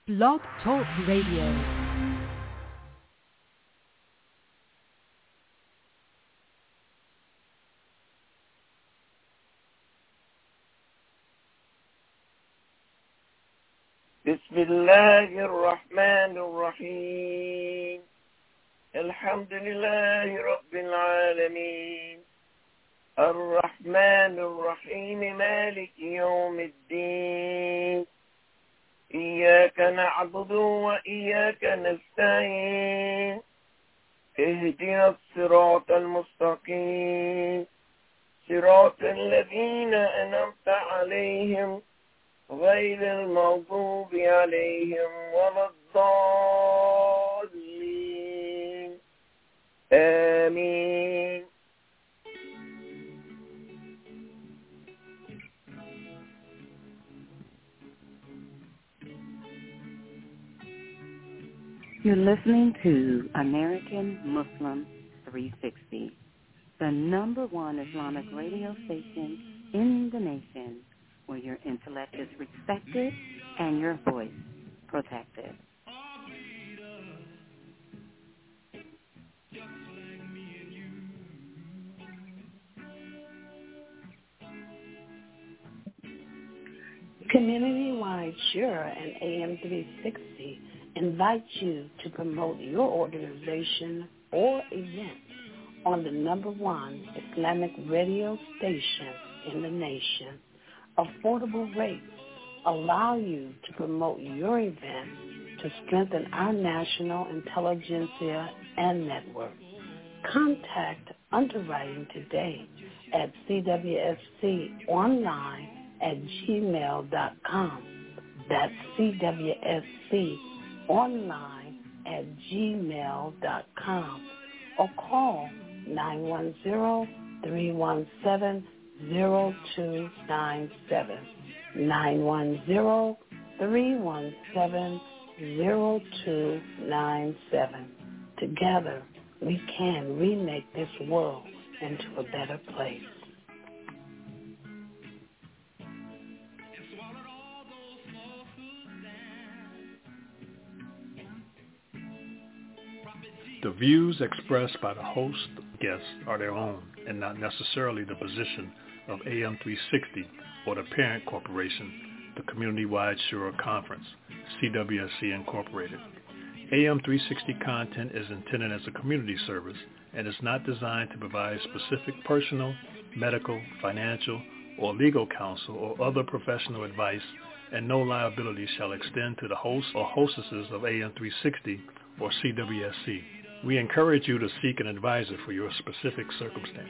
Blog Talk Radio. بسم الله الرحمن الرحيم الحمد لله رب العالمين الرحمن الرحيم مالك يوم الدين إياك نعبد وإياك نستعين اهدنا الصراط المستقيم صراط الذين أنعمت عليهم غير المغضوب عليهم ولا الضالين آمين. You're listening to American Muslim 360, the #1 Islamic radio station in the nation, where your intellect is respected and your voice protected. Community-wide Shura and AM 360 invite you to promote your organization or event on the #1 Islamic radio station in the nation. Affordable rates allow you to promote your event to strengthen our national intelligentsia and network. Contact underwriting today at cwsconline@gmail.com. That's cwsconline@gmail.com. Or call 910-317-0297. 910-317-0297. Together, we can remake this world into a better place. The views expressed by the host guests are their own and not necessarily the position of AM 360 or the parent corporation, the Community-Wide Shura Conference, CWSC Incorporated. AM 360 content is intended as a community service and is not designed to provide specific personal, medical, financial, or legal counsel or other professional advice, and no liability shall extend to the hosts or hostesses of AM 360 or CWSC. We encourage you to seek an advisor for your specific circumstance.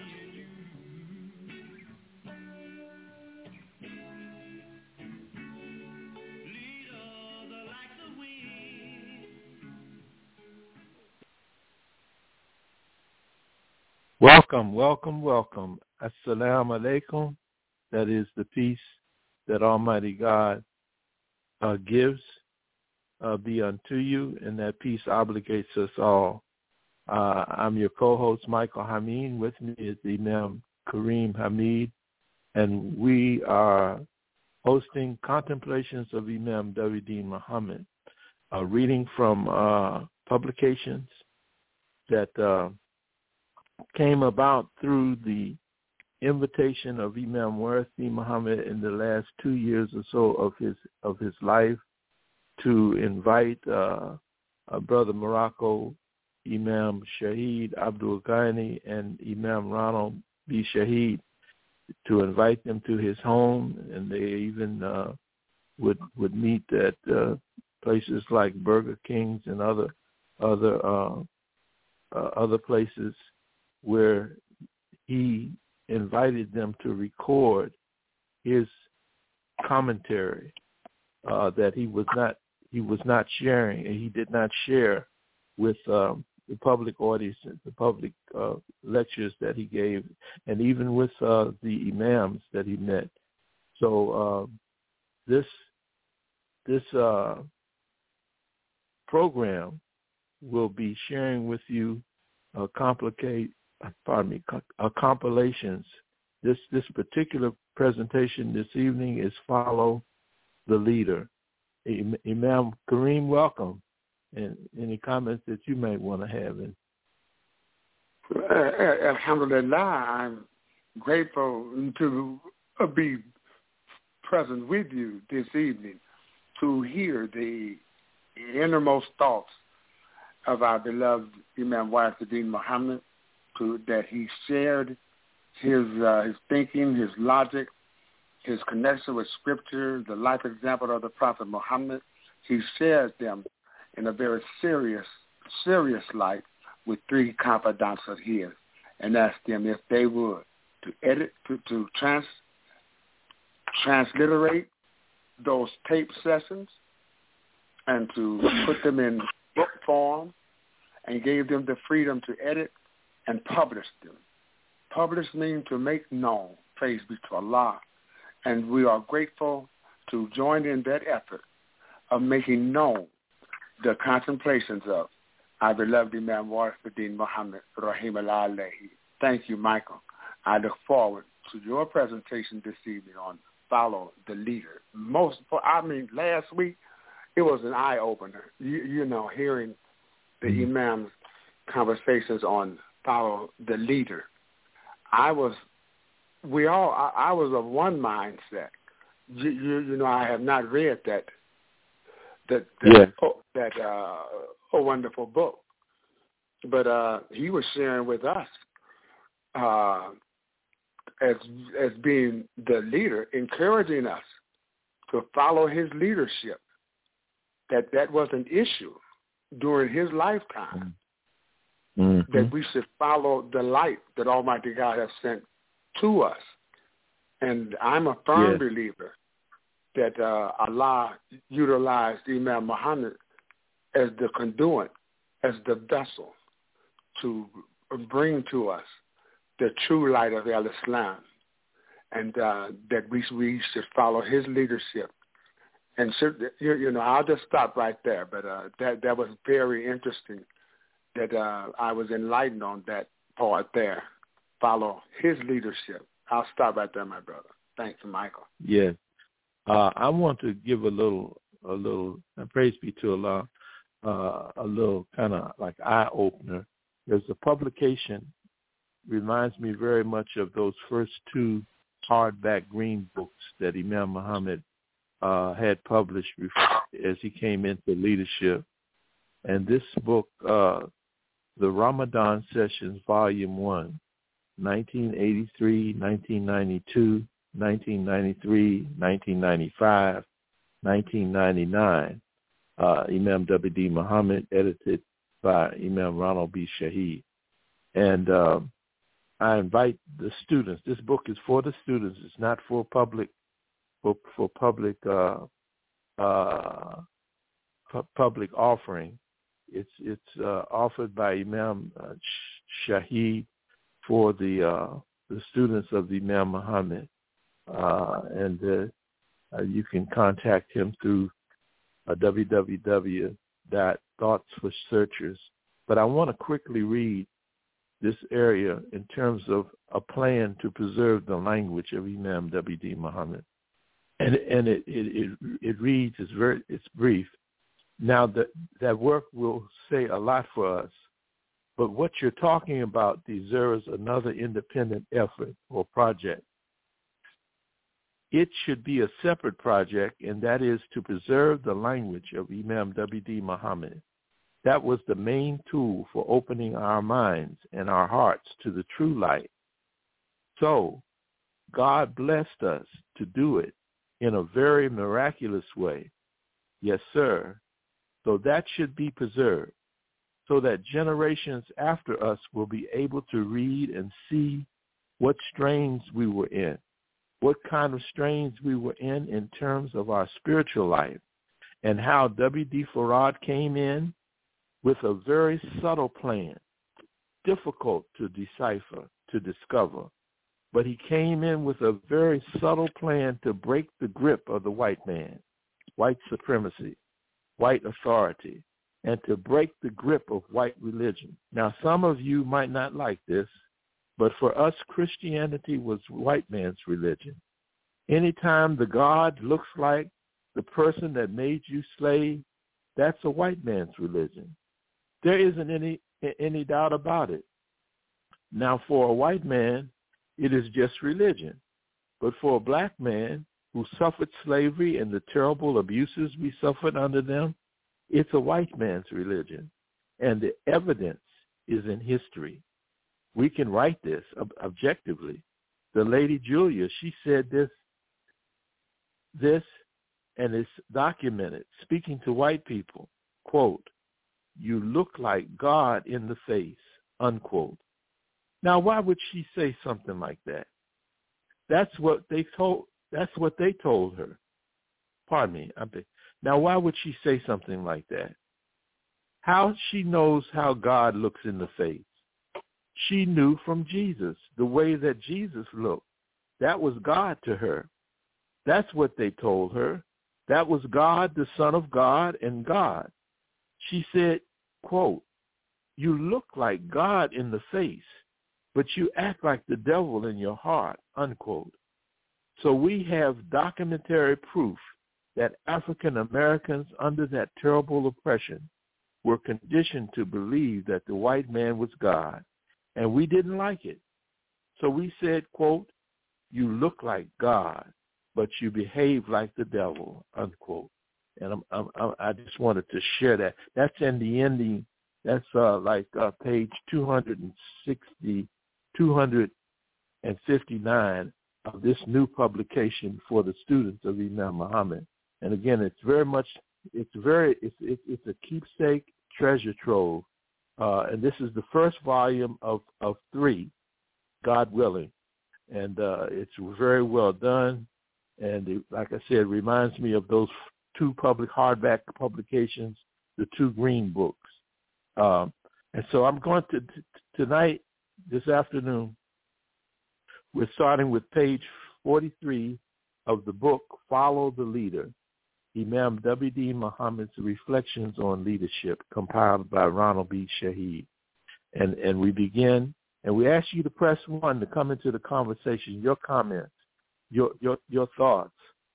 Welcome, welcome, welcome. Assalamu alaikum. That is the peace that Almighty God gives be unto you, and that peace obligates us all. I'm your co-host, Michael Hameen. With me is Imam Kareem Hamid, and we are hosting Contemplations of Imam Dawood Muhammad, reading from publications that came about through the invitation of Imam Warathi Muhammad in the last 2 years or so of his life to invite Brother Morocco, Imam Shahid Abdul Ghani, and Imam Ronald B. Shahid, to invite them to his home, and they even would meet at places like Burger Kings and other places where he invited them to record his commentary that he was not sharing, and he did not share with the public audience, the public lectures that he gave, and even with the imams that he met. So this program will be sharing with you compilations. This particular presentation this evening is Follow the Leader. Imam Kareem, welcome. And any comments that you might want to have? Alhamdulillah, I'm grateful to be present with you this evening to hear the innermost thoughts of our beloved Imam Wahiduddin Muhammad, that he shared his thinking, his logic, his connection with Scripture, the life example of the Prophet Muhammad. He shares them in a very serious light with three confidants of his, and asked them if they would to edit, to transliterate those tape sessions and to put them in book form, and gave them the freedom to edit and publish them. Publish means to make known, praise be to Allah. And we are grateful to join in that effort of making known the contemplations of our beloved Imam Wahiduddin Muhammad, Rahimahullah alayhi. Thank you, Michael. I look forward to your presentation this evening on Follow the Leader. Last week, it was an eye-opener, you know, hearing the Imam's conversations on Follow the Leader. I was of one mindset. You know, I have not read that wonderful book, but he was sharing with us as being the leader, encouraging us to follow his leadership. That was an issue during his lifetime. Mm-hmm. That we should follow the light that Almighty God has sent to us. And I'm a firm believer that Allah utilized Imam Muhammad as the conduit, as the vessel to bring to us the true light of Al-Islam, and that we should follow his leadership. And I'll just stop right there, but that was very interesting that I was enlightened on that part there. Follow his leadership. I'll stop right there, my brother. Thanks, Michael. Yes. I want to give a little, praise be to Allah, a little kind of like eye-opener. There's a publication, reminds me very much of those first two hardback green books that Imam Muhammad had published as he came into leadership. And this book, the Ramadan Sessions, Volume 1, 1983, 1992, 1993, 1995, 1999, Imam W.D. Muhammad, edited by Imam Ronald B. Shaheed. And I invite the students. This book is for the students. It's not for public public offering. It's offered by Imam Shaheed for the students of the Imam Muhammad, and you can contact him through www.thoughtsforsearchers. But I want to quickly read this area in terms of a plan to preserve the language of Imam W.D. Muhammad, and it reads, it's brief. Now that work will say a lot for us, but what you're talking about deserves another independent effort or project. It should be a separate project, and that is to preserve the language of Imam W.D. Muhammad. That was the main tool for opening our minds and our hearts to the true light. So God blessed us to do it in a very miraculous way. Yes, sir. So that should be preserved so that generations after us will be able to read and see what strains we were in, what kind of strains we were in terms of our spiritual life, and how W.D. Farad came in with a very subtle plan, difficult to decipher, to discover. But he came in with a very subtle plan to break the grip of the white man, white supremacy, white authority, and to break the grip of white religion. Now, some of you might not like this, but for us, Christianity was white man's religion. Anytime the God looks like the person that made you slave, that's a white man's religion. There isn't any doubt about it. Now, for a white man, it is just religion. But for a black man who suffered slavery and the terrible abuses we suffered under them, it's a white man's religion. And the evidence is in history. We can write this objectively. The Lady Julia, she said this, and it's documented, speaking to white people, quote, "You look like God in the face," unquote. Now, why would she say something like that? That's what they told her. Pardon me. Now, why would she say something like that? How she knows how God looks in the face? She knew from Jesus, the way that Jesus looked. That was God to her. That's what they told her. That was God, the Son of God, and God. She said, quote, "You look like God in the face, but you act like the devil in your heart," unquote. So we have documentary proof that African Americans under that terrible oppression were conditioned to believe that the white man was God, and we didn't like it. So we said, quote, "You look like God, but you behave like the devil," unquote. And I just wanted to share that. That's in the ending. That's page 259 of this new publication for the students of Imam Muhammad. And again, it's a keepsake treasure trove. And this is the first volume of 3, God willing. And it's very well done. And like I said, it reminds me of those 2 public hardback publications, the 2 green books. And so I'm going to tonight, this afternoon, we're starting with page 43 of the book, Follow the Leader, Imam W.D. Muhammad's Reflections on Leadership, compiled by Ronald B. Shaheed. And we begin, and we ask you to press 1 to come into the conversation, your comments, your thoughts,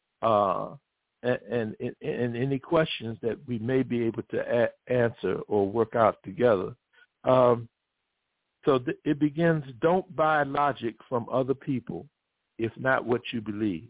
and any questions that we may be able to answer or work out together. So it begins, don't buy logic from other people, if not what you believe.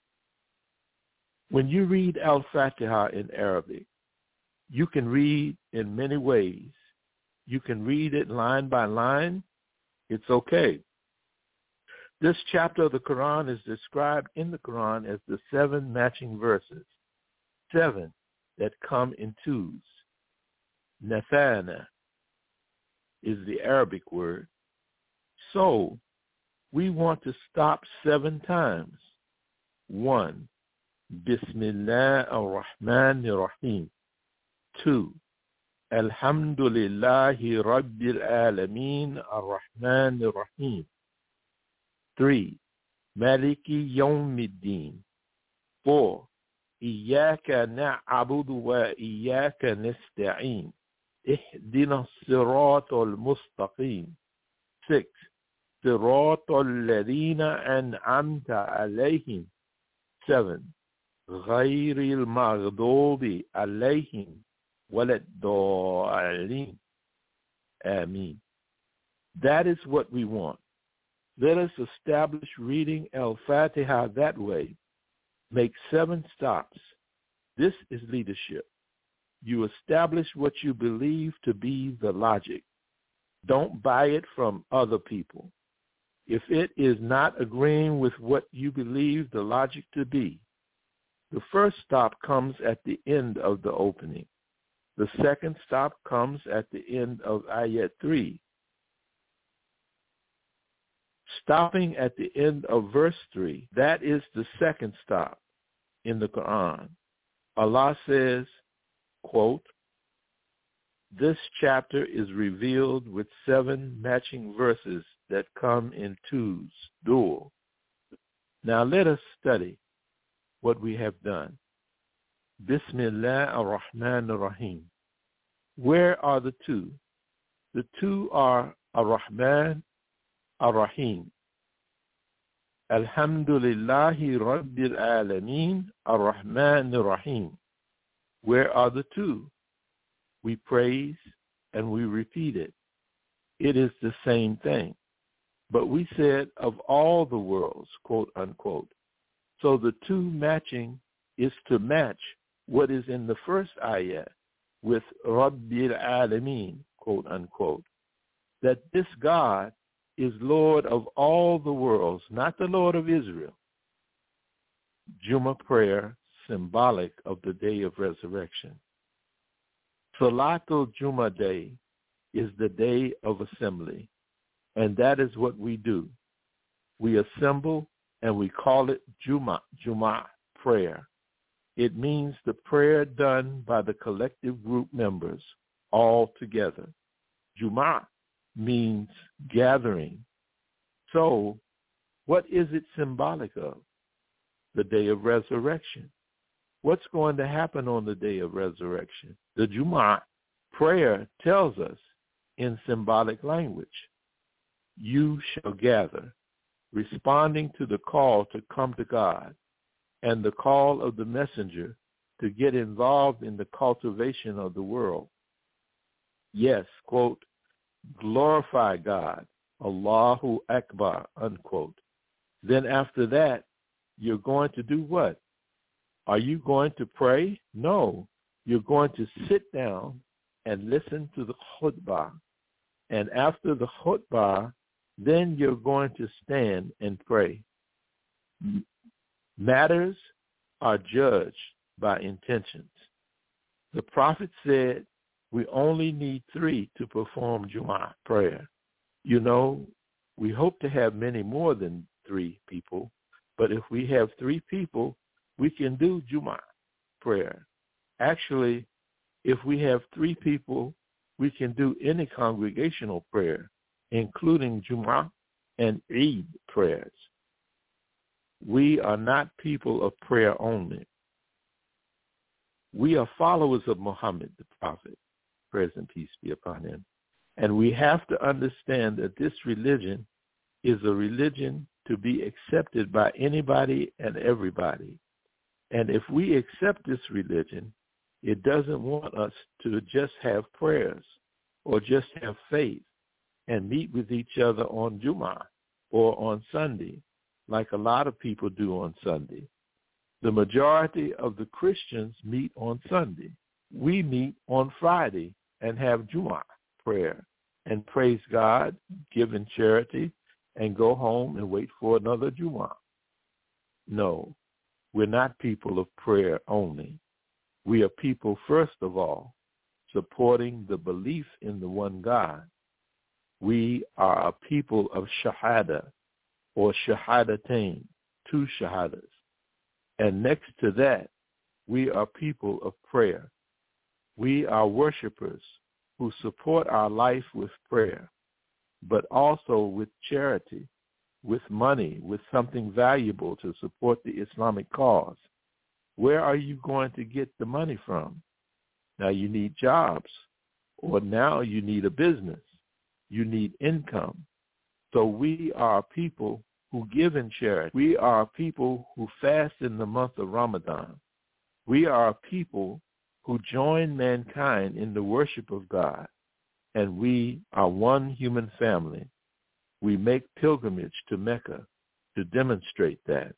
When you read Al-Fatiha in Arabic, you can read in many ways. You can read it line by line. It's okay. This chapter of the Quran is described in the Quran as the 7 matching verses, 7 that come in 2s. Nathana is the Arabic word. So we want to stop 7 times. 1, Bismillah ar-Rahman ar-Rahim. 2, Alhamdulillahi Rabbil Alameen ar-Rahman ar-Rahim. 3, Maliki Yawmiddin. 4, Iyaka na'budu wa iyaka nasta'in. Ihdina as-sirata al-mustaqim. 6, Sirata alladhina an'amta alayhim. 7, Ghayri al-maghdubi alayhim walad-dallin. Ameen. That is what we want. Let us establish reading Al-Fatiha that way. Make 7 stops. This is leadership. You establish what you believe to be the logic. Don't buy it from other people. If it is not agreeing with what you believe the logic to be, the first stop comes at the end of the opening. The second stop comes at the end of Ayat 3. Stopping at the end of verse 3, that is the second stop in the Quran. Allah says, quote, "This chapter is revealed with 7 matching verses that come in 2s, dual." Now let us study what we have done. Bismillah ar-Rahman ar-Rahim. Where are the 2? The 2 are ar-Rahman, ar-Rahim. Alhamdulillahi Rabbil Alameen Ar-Rahman Ar-Rahim. Where are the two? We praise and we repeat it. It is the same thing. But we said of all the worlds, quote unquote. So the two matching is to match what is in the first ayah with Rabbil Alameen, quote unquote. That this God is Lord of all the worlds, not the Lord of Israel. Jummah prayer, symbolic of the day of resurrection. Salatul Jummah Day is the day of assembly, and that is what we do. We assemble and we call it Jummah prayer. It means the prayer done by the collective group members all together. Jummah means gathering. So, what is it symbolic of? The day of resurrection. What's going to happen on the day of resurrection? The Jummah prayer tells us in symbolic language, you shall gather, responding to the call to come to God and the call of the messenger to get involved in the cultivation of the world. Yes, quote, glorify God, Allahu Akbar, unquote. Then after that, you're going to do what? Are you going to pray? No. You're going to sit down and listen to the khutbah. And after the khutbah, then you're going to stand and pray. Matters are judged by intentions. The Prophet said, we only need 3 to perform Jummah prayer. You know, we hope to have many more than 3 people, but if we have 3 people, we can do Jummah prayer. Actually, if we have 3 people, we can do any congregational prayer, including Jummah and Eid prayers. We are not people of prayer only. We are followers of Muhammad, the Prophet, praise and peace be upon him. And we have to understand that this religion is a religion to be accepted by anybody and everybody. And if we accept this religion, it doesn't want us to just have prayers or just have faith and meet with each other on Jummah or on Sunday, like a lot of people do on Sunday. The majority of the Christians meet on Sunday. We meet on Friday and have Jummah prayer and praise God, give in charity, and go home and wait for another Jummah. No, we're not people of prayer only. We are people, first of all, supporting the belief in the one God. We are a people of shahada or shahadatain, 2 shahadas. And next to that, we are people of prayer. We are worshipers who support our life with prayer, but also with charity, with money, with something valuable to support the Islamic cause. Where are you going to get the money from? Now you need jobs, or now you need a business. You need income. So we are people who give in charity. We are people who fast in the month of Ramadan. We are people who join mankind in the worship of God. And we are one human family. We make pilgrimage to Mecca to demonstrate that.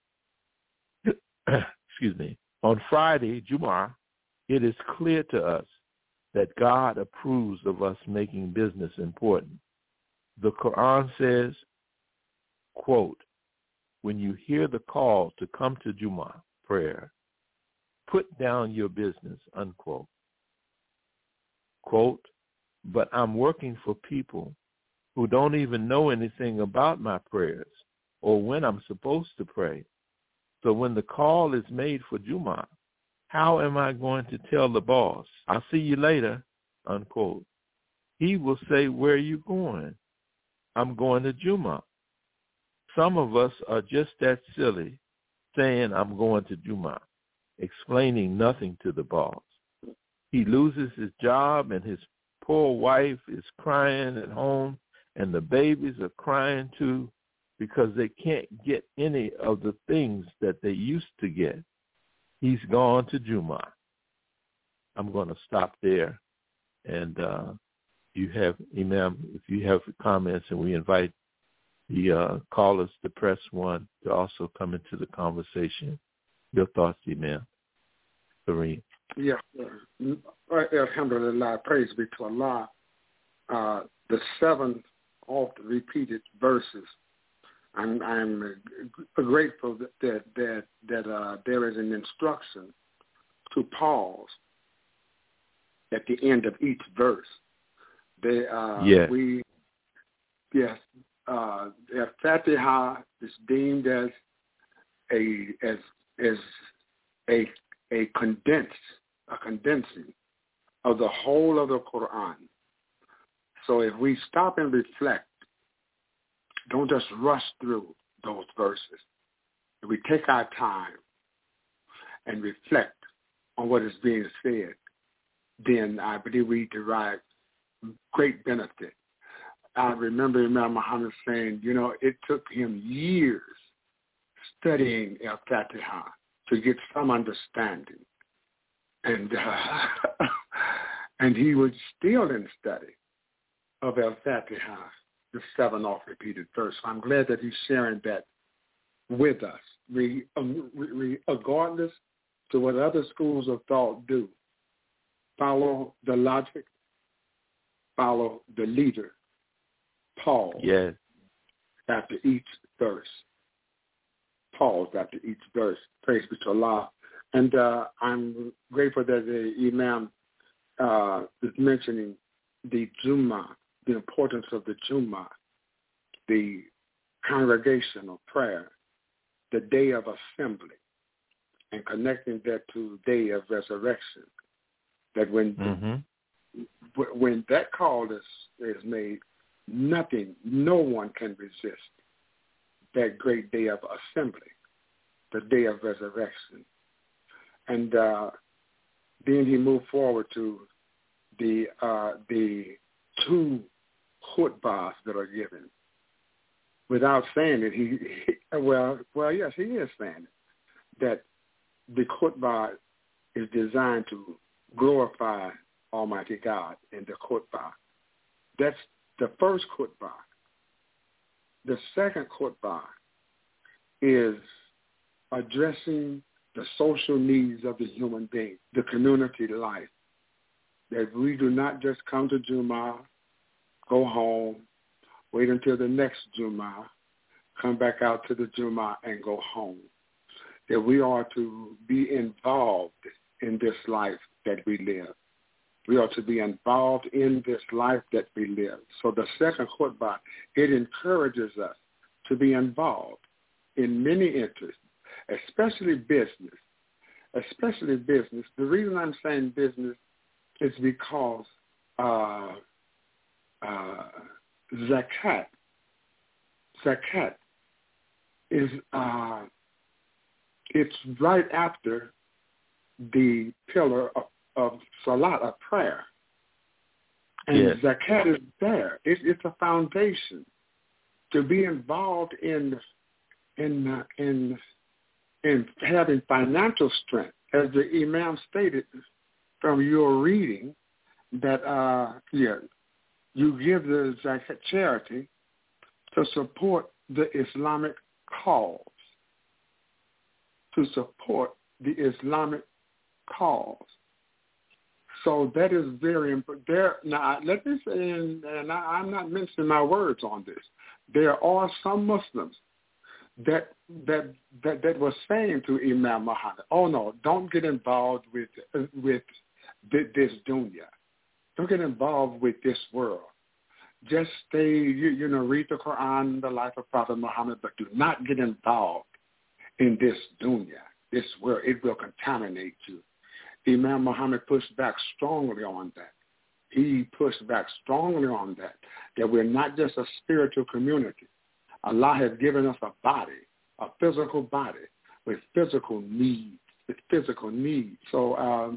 Excuse me. On Friday, Jummah, it is clear to us that God approves of us making business important. The Quran says, quote, when you hear the call to come to Jummah prayer, put down your business, unquote. Quote, but I'm working for people who don't even know anything about my prayers or when I'm supposed to pray. So when the call is made for Jummah, how am I going to tell the boss, I'll see you later, unquote? He will say, where are you going? I'm going to Jummah. Some of us are just that silly, saying I'm going to Jummah, explaining nothing to the boss. He loses his job and his poor wife is crying at home and the babies are crying too because they can't get any of the things that they used to get. He's gone to Juma. I'm going to stop there. And you have, Imam, if you have comments, and we invite the callers to press 1 to also come into the conversation. Your thoughts, Imam. Kareem. Yeah. Alhamdulillah, praise be to Allah. The 7 oft repeated verses. I'm grateful that there is an instruction to pause at the end of each verse. Fatiha is deemed as a condensing of the whole of the Quran. So if we stop and reflect, don't just rush through those verses. If we take our time and reflect on what is being said, then I believe we derive great benefit. I remember Imam Muhammad saying, it took him years studying Al-Fatiha to get some understanding. And and he was still in study of Al-Fatiha, the 7 oft repeated verse. So I'm glad that he's sharing that with us. Regardless to what other schools of thought do, follow the logic, follow the leader. Pause after each verse. Pause after each verse. Praise be to Allah. And I'm grateful that the Imam is mentioning the Jummah, the importance of the Jummah, the congregational prayer, the day of assembly, and connecting that to the day of resurrection. That when that call is made, no one can resist that great day of assembly, the day of resurrection. And then he moved forward to the 2 khutbahs that are given. Without saying it, yes, he is saying it, that the khutbah is designed to glorify Almighty God in the khutbah. That's the first khutbah. The second khutbah is addressing the social needs of the human being, the community life. That we do not just come to Jummah, go home, wait until the next Jummah, come back out to the Jummah and go home. That we are to be involved in this life that we live. We are to be involved in this life that we live. So the second khutbah, it encourages us to be involved in many interests, especially business. The reason I'm saying business is because zakat is it's right after the pillar of salat, of prayer. And zakat is there. It's a foundation to be involved in having financial strength. As the Imam stated from your reading, that you give the zakat charity to support the Islamic cause. To support the Islamic cause. So that is very important. Now, let me say, and I'm not mincing my words on this, there are some Muslims that was saying to Imam Muhammad, oh no, don't get involved with this dunya. Don't get involved with this world. Just stay, read the Quran, the life of Prophet Muhammad, but do not get involved in this dunya, this world. It will contaminate you. Imam Muhammad pushed back strongly on that. He pushed back strongly on that we're not just a spiritual community. Allah has given us a body, a physical body with physical needs. So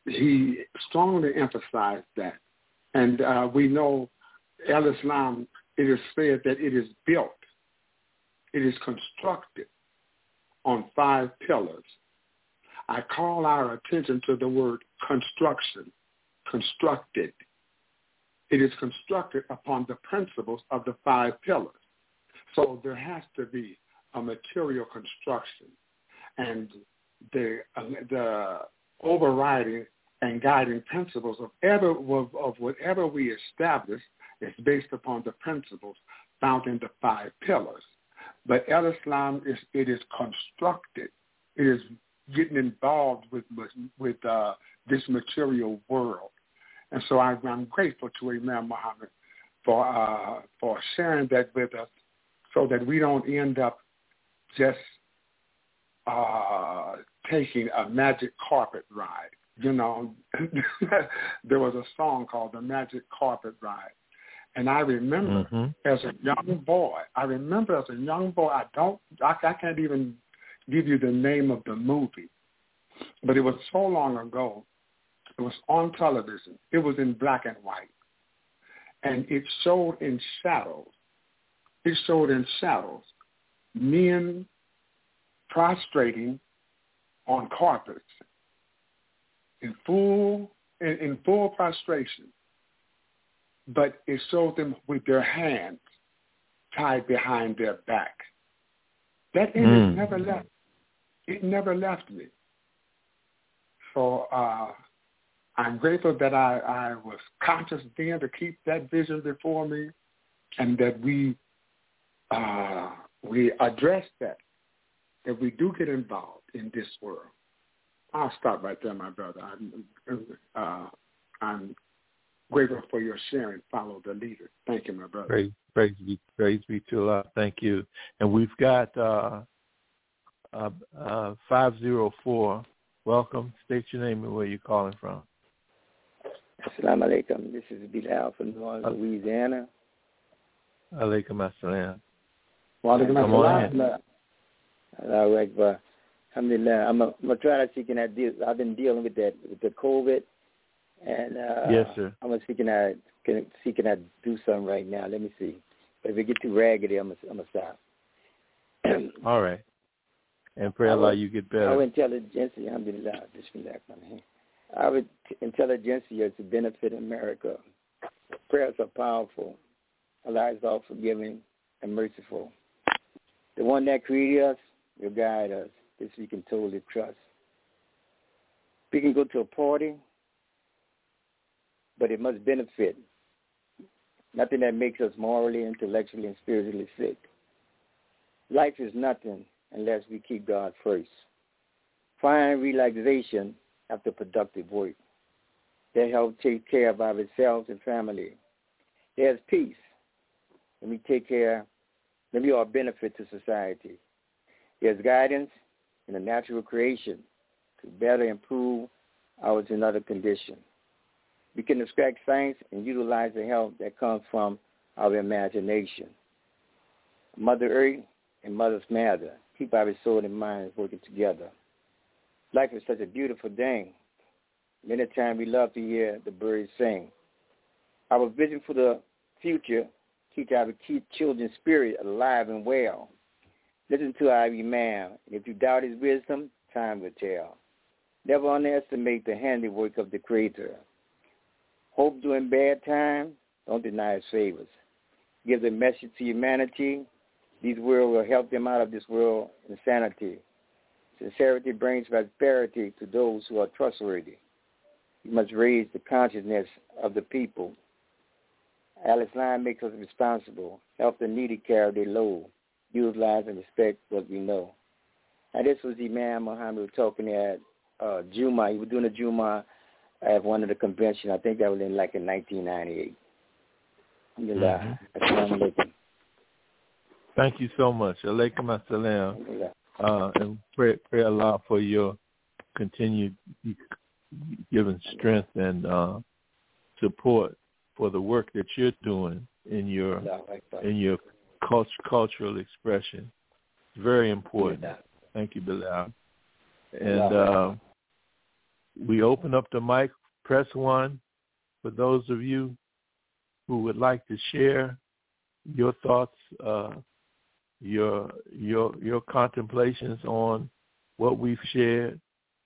he strongly emphasized that. And we know Al-Islam it is said that it is built, it is constructed on 5 pillars. I call our attention to the word construction, constructed. It is constructed upon the principles of the 5 pillars. So there has to be a material construction. And the overriding and guiding principles of whatever we establish is based upon the principles found in the 5 pillars. But Islam is constructed. It is getting involved with this material world. And so I'm grateful to Imam Muhammad for sharing that with us, so that we don't end up just taking a magic carpet ride. You know, there was a song called The Magic Carpet Ride. And I remember as a young boy, I can't even give you the name of the movie, but it was so long ago. It was on television. It was in black and white. And it showed in shadows. Men prostrating on carpets in full prostration. But it showed them with their hands tied behind their back. That image never left. It never left me. So I'm grateful that I was conscious then to keep that vision before me, and that we address that we do get involved in this world. I'll stop right there, my brother. I'm grateful for your sharing. Follow the leader. Thank you, my brother. Praise be to Allah. Thank you. And we've got 504. Welcome. State your name and where you're calling from. Assalamu alaikum. This is Bilal from New Orleans, Louisiana. Alaikum assalam. Come on. Allahu Akbar. Alhamdulillah. I'm gonna try to see can I deal. I've been dealing with the COVID, and yes, sir. I'm gonna see can I do something right now. Let me see. But if it get too raggedy, I'm gonna stop. All right. And pray Allah you get better. Our intelligentsia, alhamdulillah, bismillah. Our intelligentsia to benefit America. Prayers are powerful. Allah is all forgiving and merciful. The one that created us will guide us. This we can totally trust. We can go to a party, but it must benefit. Nothing that makes us morally, intellectually, and spiritually sick. Life is nothing unless we keep God first. Find relaxation after productive work. That helps take care of ourselves and family. There's peace when we take care, when we are a benefit to society. There's guidance in the natural creation to better improve our genetic condition. We can extract science and utilize the help that comes from our imagination. Mother Earth and Mother's Matter keep our soul and mind working together. Life is such a beautiful thing. Many times we love to hear the birds sing. Our vision for the future keeps our children's spirit alive and well. Listen to our Imam. If you doubt his wisdom, time will tell. Never underestimate the handiwork of the Creator. Hope during bad times, don't deny his favors. Give the message to humanity. These words will help them out of this world insanity. Sincerity brings prosperity to those who are trustworthy. You must raise the consciousness of the people. Al-Islam makes us responsible. Help the needy carry their load. Utilize and respect what we know. And this was Imam Muhammad talking at Juma. He was doing a Juma at one of the conventions. I think that was in 1998. Alhamdulillah. Assalamu alaikum. Thank you so much. Alaikum assalam. And pray Allah for your continued giving strength and support for the work that you're doing in your cultural expression. It's very important. Thank you, Bilal. And we open up the mic. Press 1 for those of you who would like to share your thoughts, your contemplations on what we've shared.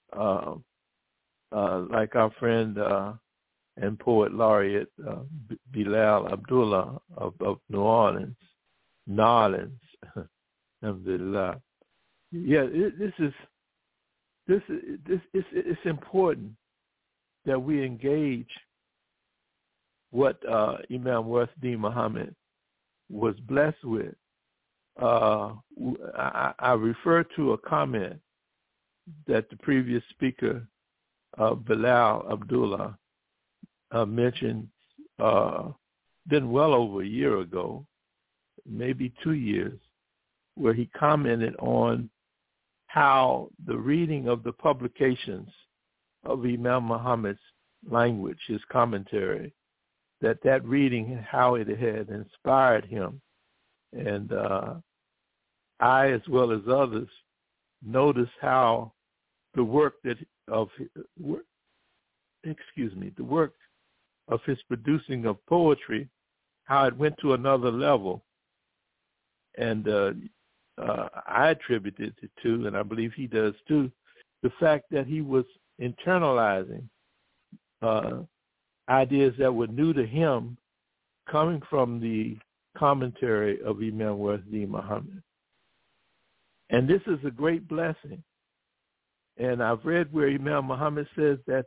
Like our friend and poet laureate Bilal Abdullah of New Orleans, alhamdulillah. Yeah, it's important that we engage what Imam Worth-Deen Muhammad was blessed with. I refer to a comment that the previous speaker, Bilal Abdullah, mentioned been well over a year ago, maybe 2 years, where he commented on how the reading of the publications of Imam Muhammad's language, his commentary, that reading, how it had inspired him. And I, as well as others, noticed how the work of his producing of poetry, how it went to another level. And I attributed it to, and I believe he does too, the fact that he was internalizing ideas that were new to him coming from the commentary of Imam Worth-Deen Muhammad. And this is a great blessing. And I've read where Imam Muhammad says that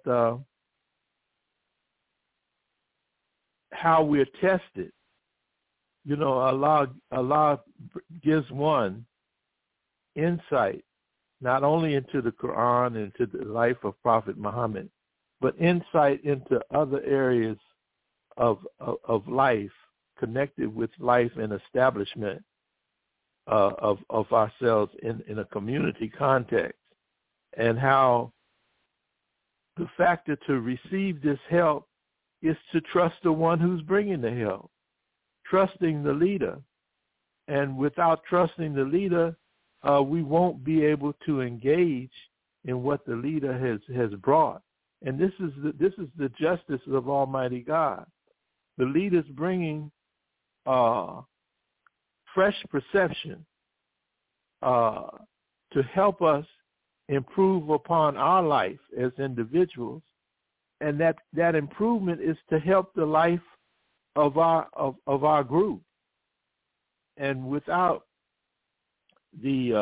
how we're tested. You know, Allah gives one insight, not only into the Quran and into the life of Prophet Muhammad, but insight into other areas of life, connected with life and establishment of ourselves in a community context, and how the factor to receive this help is to trust the one who's bringing the help, trusting the leader. And without trusting the leader, we won't be able to engage in what the leader has brought. And this is the justice of Almighty God. The leader's bringing fresh perception to help us improve upon our life as individuals, and that improvement is to help the life of our group. And without the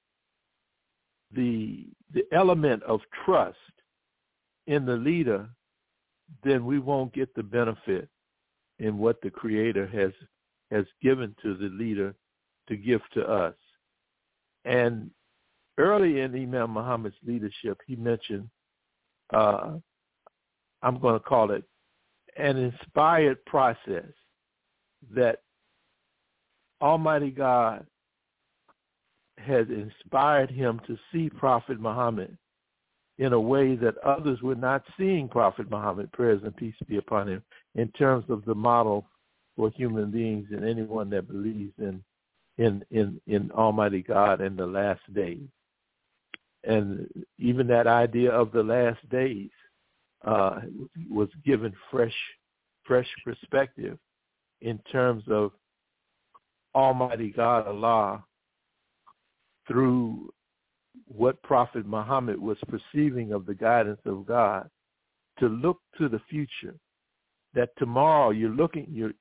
element of trust in the leader, then we won't get the benefit in what the Creator has given to the leader to give to us. And early in Imam Muhammad's leadership, he mentioned, I'm going to call it an inspired process, that Almighty God has inspired him to see Prophet Muhammad in a way that others were not seeing Prophet Muhammad, prayers and peace be upon him, in terms of the model for human beings and anyone that believes in Almighty God in the last days. And even that idea of the last days was given fresh perspective in terms of Almighty God, Allah, through what Prophet Muhammad was perceiving of the guidance of God, to look to the future. That tomorrow you're looking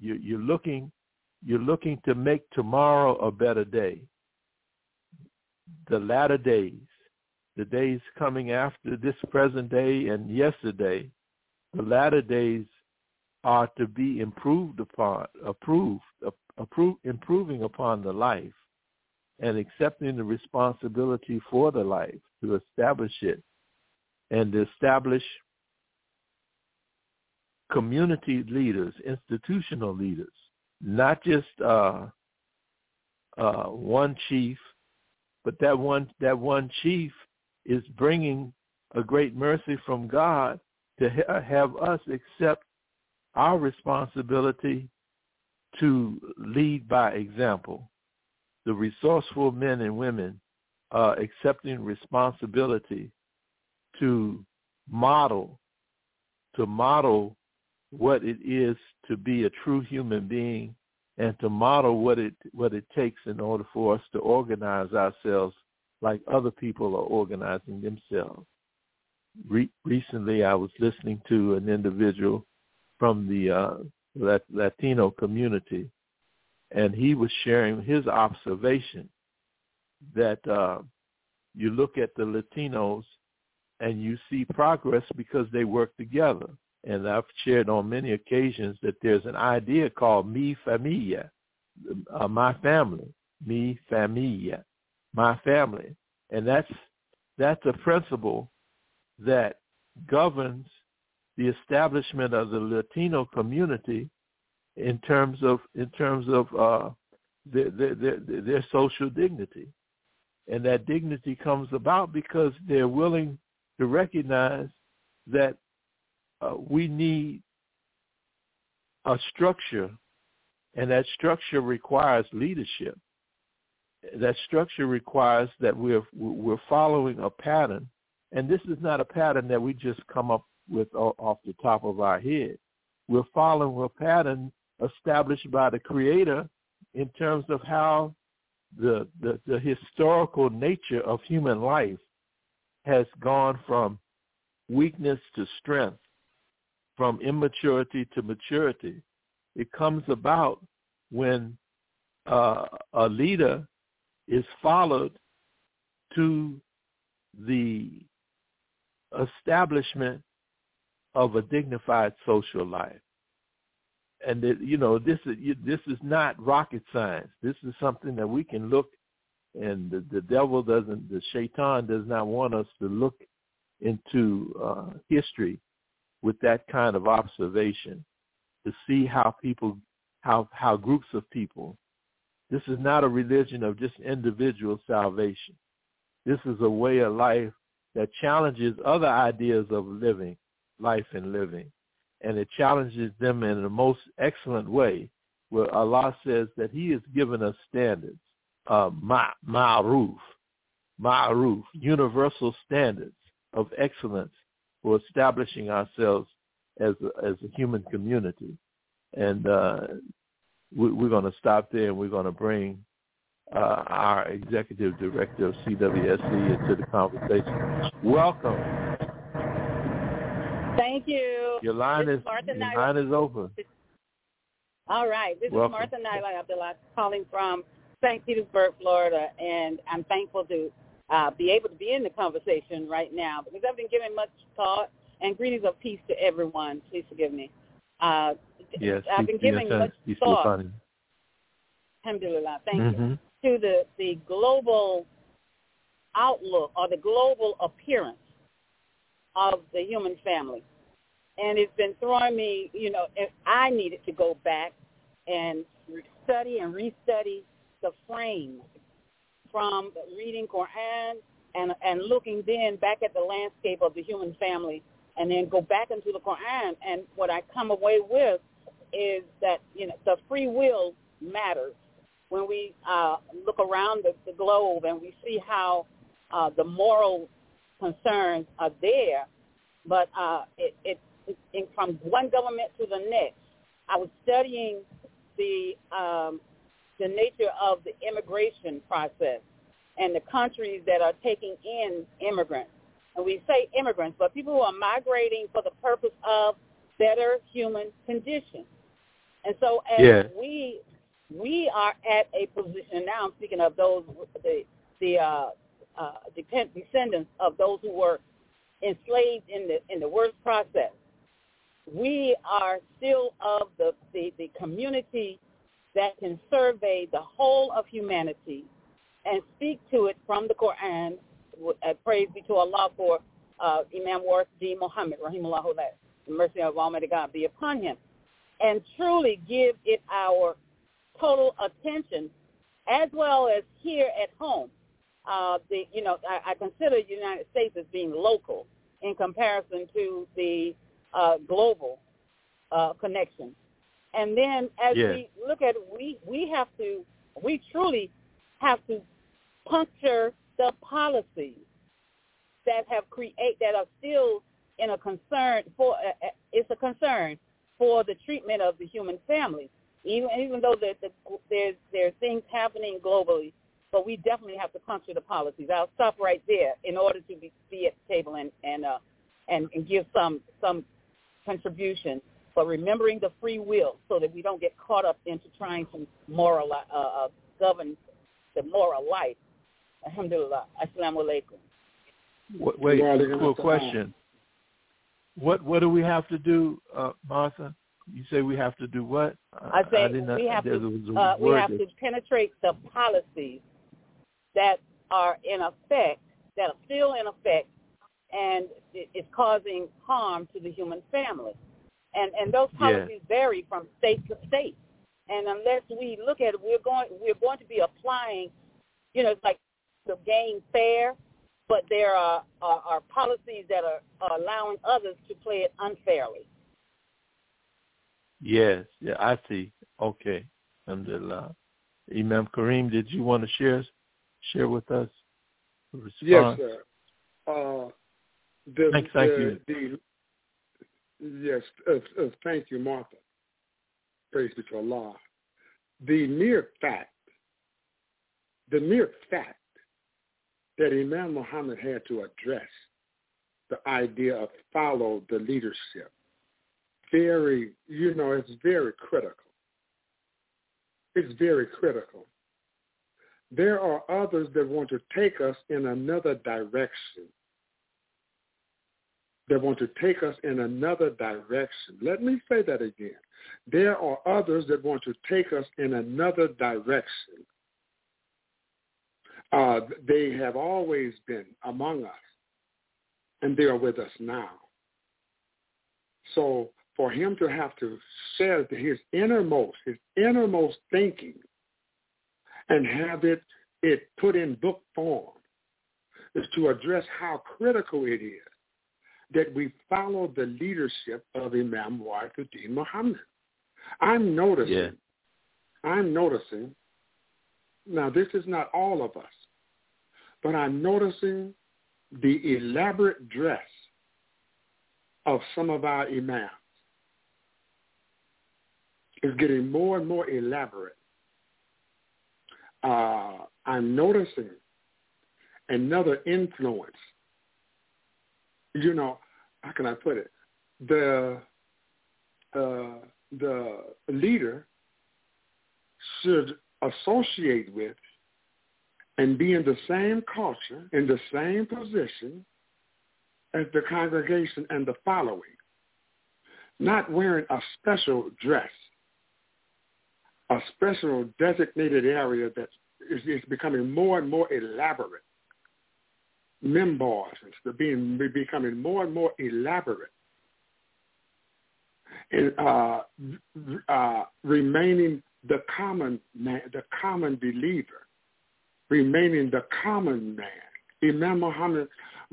to make tomorrow a better day. The latter days, the days coming after this present day and yesterday, the latter days are to be improving upon the life, and accepting the responsibility for the life to establish it, and to establish community leaders, institutional leaders, not just one chief, but that one chief is bringing a great mercy from God to have us accept our responsibility to lead by example. The resourceful men and women accepting responsibility to model what it is to be a true human being and to model what it takes in order for us to organize ourselves like other people are organizing themselves. Recently, I was listening to an individual from the Latino community, and he was sharing his observation that you look at the Latinos and you see progress because they work together. And I've shared on many occasions that there's an idea called mi familia, my family, mi familia, my family. And that's a principle that governs the establishment of the Latino community in terms of their social dignity. And that dignity comes about because they're willing to recognize that we need a structure, and that structure requires leadership. That structure requires that we're following a pattern, and this is not a pattern that we just come up with off the top of our head. We're following a pattern established by the Creator in terms of how the historical nature of human life has gone from weakness to strength, from immaturity to maturity. It comes about when a leader is followed to the establishment of a dignified social life. And this is not rocket science. This is something that we can look, and the devil doesn't, the shaitan does not want us to look into history with that kind of observation, to see how people, how groups of people. This is not a religion of just individual salvation. This is a way of life that challenges other ideas of living, life and living. And it challenges them in the most excellent way, where Allah says that He has given us standards, ma'ruf, universal standards of excellence for establishing ourselves as a human community. And we're going to stop there, and we're going to bring our executive director of CWSC into the conversation. Welcome. Thank you. Your line is open. All right. This Welcome. is Martha Naila Abdullah calling from St. Petersburg, Florida, and I'm thankful to be able to be in the conversation right now because I've been giving much thought, and greetings of peace to everyone. Please forgive me. Yes, I've been giving much thought. Alhamdulillah. Thank you. To the global outlook or the global appearance of the human family. And it's been throwing me, if I needed to go back and study and restudy the frame from reading Quran and looking then back at the landscape of the human family and then go back into the Quran. And what I come away with is that, the free will matters. When we look around the globe and we see how the moral concerns are there, but from one government to the next. I was studying the nature of the immigration process and the countries that are taking in immigrants. And we say immigrants, but people who are migrating for the purpose of better human conditions. And so as we are at a position, now I'm speaking of those, the descendants of those who were enslaved in the worst process. We are still of the community that can survey the whole of humanity and speak to it from the Quran. Praise be to Allah for Imam Warith D. Muhammad, rahimahullah, the mercy of Almighty God be upon him, and truly give it our total attention, as well as here at home. I consider the United States as being local in comparison to the global connection. And then as we look at it, we truly have to puncture the policies that are still in a concern for, it's a concern for the treatment of the human family. even though there's things happening globally, but we definitely have to puncture the policies. I'll stop right there in order to be at the table and give some contribution. But remembering the free will so that we don't get caught up into trying to govern the moral life. Alhamdulillah. Assalamu alaikum. Wait, cool question. What do we have to do, Martha? You say we have to do what? I say we have to penetrate the policies that are in effect, that are still in effect, and it's causing harm to the human family. And those policies vary from state to state. And unless we look at it, we're going to be applying, it's like the game fair, but there are policies that are allowing others to play it unfairly. Yes, I see. Okay, alhamdulillah. Imam Kareem, did you want to share with us a response? Yes, sir. Thank you. Yes, thank you, Martha. Praise be to Allah. The mere fact that Imam Muhammad had to address the idea of follow the leadership, it's very critical. It's very critical. There are others that want to take us in another direction. Let me say that again. There are others that want to take us in another direction. They have always been among us, and they are with us now. So for him to have to share his innermost thinking and have it put in book form is to address how critical it is that we follow the leadership of Imam Wahiduddin Muhammad. I'm noticing, now this is not all of us, but I'm noticing the elaborate dress of some of our imams is getting more and more elaborate. I'm noticing another influence. How can I put it? The leader should associate with and be in the same culture, in the same position as the congregation and the following, not wearing a special dress, a special designated area that is becoming more and more elaborate. Members becoming more and more elaborate, and remaining the common man, the common believer, remaining the common man. Imam Muhammad,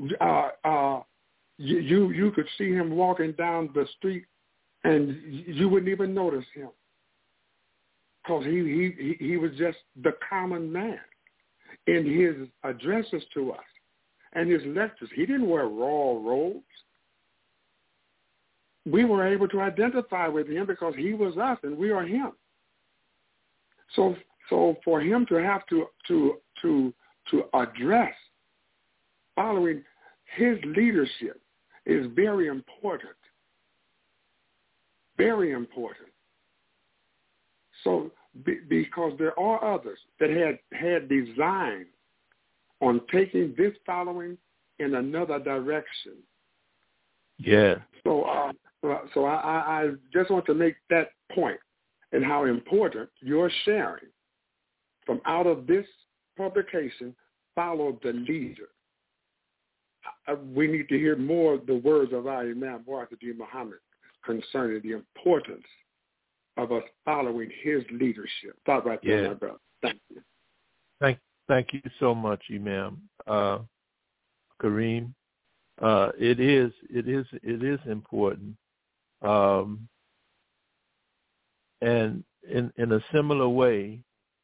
you could see him walking down the street, and you wouldn't even notice him, because he was just the common man in his addresses to us. And his lectures, he didn't wear royal robes. We were able to identify with him because he was us and we are him. So for him to have to address following his leadership is very important. Very important. So because there are others that had designed on taking this following in another direction. Yeah. So I just want to make that point and how important your sharing from out of this publication, follow the leader. We need to hear more of the words of our Imam Wahiduddin Muhammad concerning the importance of us following his leadership. Stop right there, my brother. Thank you. Thank you so much, Imam Kareem. It is important, and in a similar way,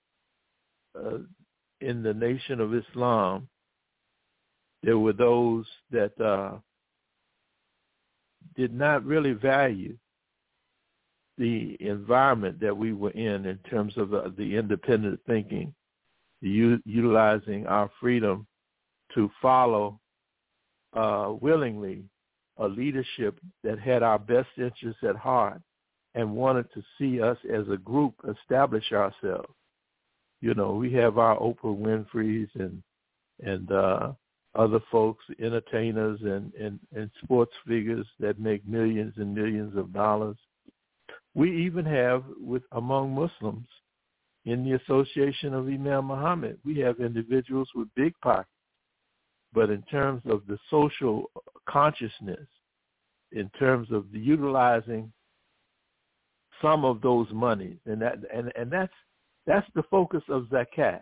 in the Nation of Islam, there were those that did not really value the environment that we were in terms of the independent thinking, utilizing our freedom to follow willingly a leadership that had our best interests at heart and wanted to see us as a group establish ourselves. You know, we have our Oprah Winfrey's and other folks, entertainers and sports figures that make millions and millions of dollars. We even have, among Muslims, in the Association of Imam Muhammad, we have individuals with big pockets. But in terms of the social consciousness, in terms of the utilizing some of those monies, and that's the focus of zakat.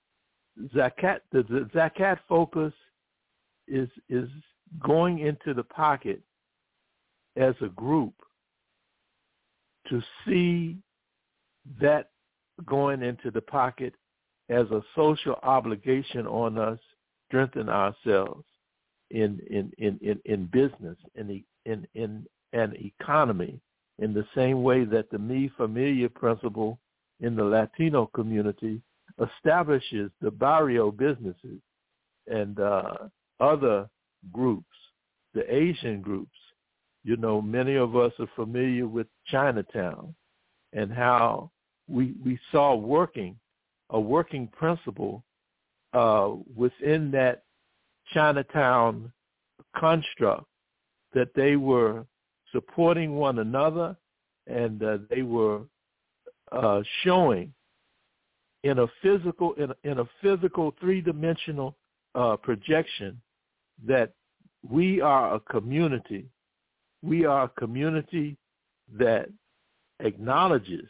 The zakat focus is going into the pocket as a group to see that going into the pocket as a social obligation on us, strengthen ourselves in business, in an economy, in the same way that the Mi Familia principle in the Latino community establishes the barrio businesses and other groups, the Asian groups. You know, many of us are familiar with Chinatown and how we saw a working principle within that Chinatown construct, that they were supporting one another and they were showing in a physical three-dimensional projection that we are a community. We are a community that acknowledges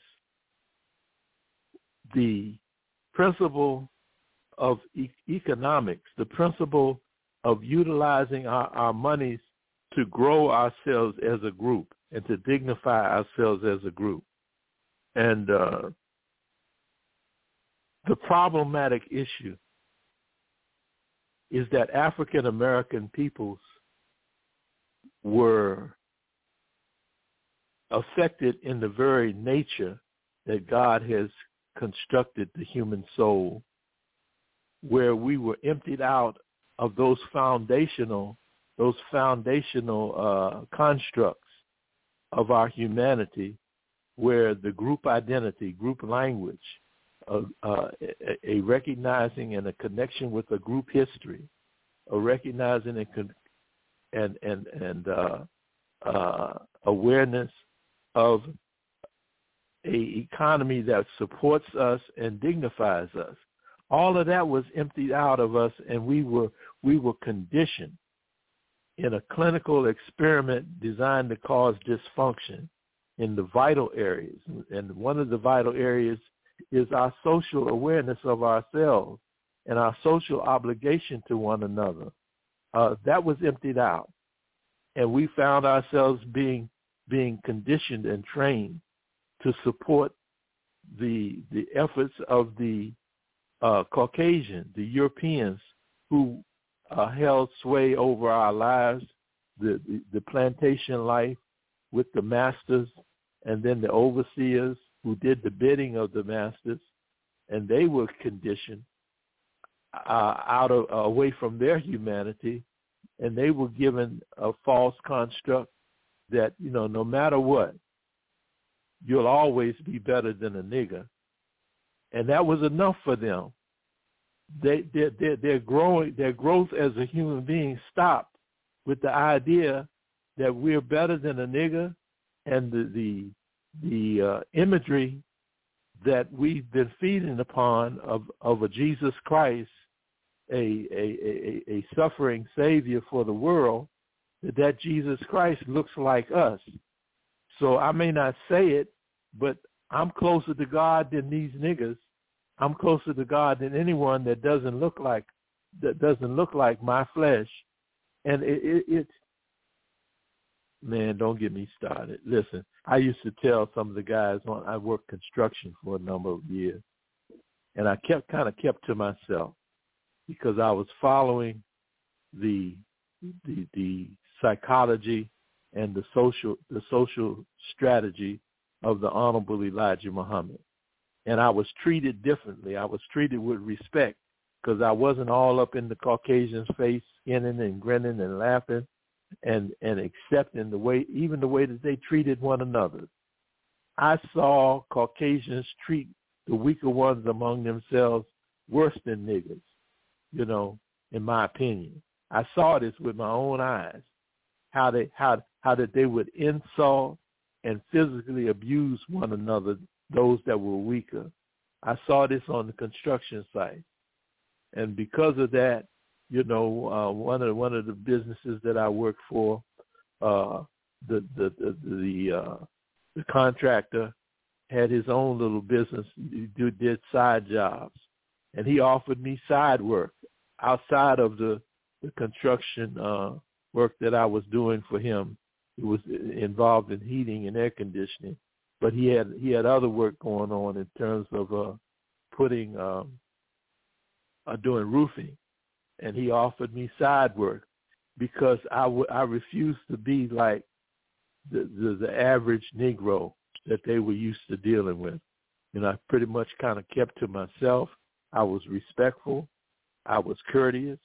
the principle of economics, the principle of utilizing our monies to grow ourselves as a group and to dignify ourselves as a group. And the problematic issue is that African American peoples were affected in the very nature that God has constructed the human soul, where we were emptied out of those foundational constructs of our humanity, where the group identity, group language, a recognizing and a connection with a group history, a recognizing and awareness of a economy that supports us and dignifies us. All of that was emptied out of us, and we were conditioned in a clinical experiment designed to cause dysfunction in the vital areas. And one of the vital areas is our social awareness of ourselves and our social obligation to one another. That was emptied out, and we found ourselves being conditioned and trained to support the efforts of the Caucasian, the Europeans, who held sway over our lives, the plantation life with the masters, and then the overseers who did the bidding of the masters, and they were conditioned away from their humanity, and they were given a false construct that, you know, no matter what, you'll always be better than a nigger. And that was enough for them. Their growth as a human being stopped with the idea that we're better than a nigger, and the imagery that we've been feeding upon of a Jesus Christ, a suffering Savior for the world, that Jesus Christ looks like us. So I may not say it, but I'm closer to God than these niggas. I'm closer to God than anyone that doesn't look like my flesh. And it's man, don't get me started. Listen, I used to tell some of the guys I worked construction for a number of years, and I kept to myself because I was following the psychology and the social strategy of the Honorable Elijah Muhammad. And I was treated differently. I was treated with respect because I wasn't all up in the Caucasian's face, skinning and grinning and laughing and accepting the way that they treated one another. I saw Caucasians treat the weaker ones among themselves worse than niggers, in my opinion. I saw this with my own eyes, how that they would insult and physically abuse one another, those that were weaker. I saw this on the construction site. And because of that, one of the businesses that I worked for, the contractor had his own little business. He did side jobs, and he offered me side work outside of the construction work that I was doing for him. It was involved in heating and air conditioning, but he had other work going on in terms of doing roofing, and he offered me side work because I refused to be like the average Negro that they were used to dealing with. I pretty much kind of kept to myself. I was respectful. I was courteous.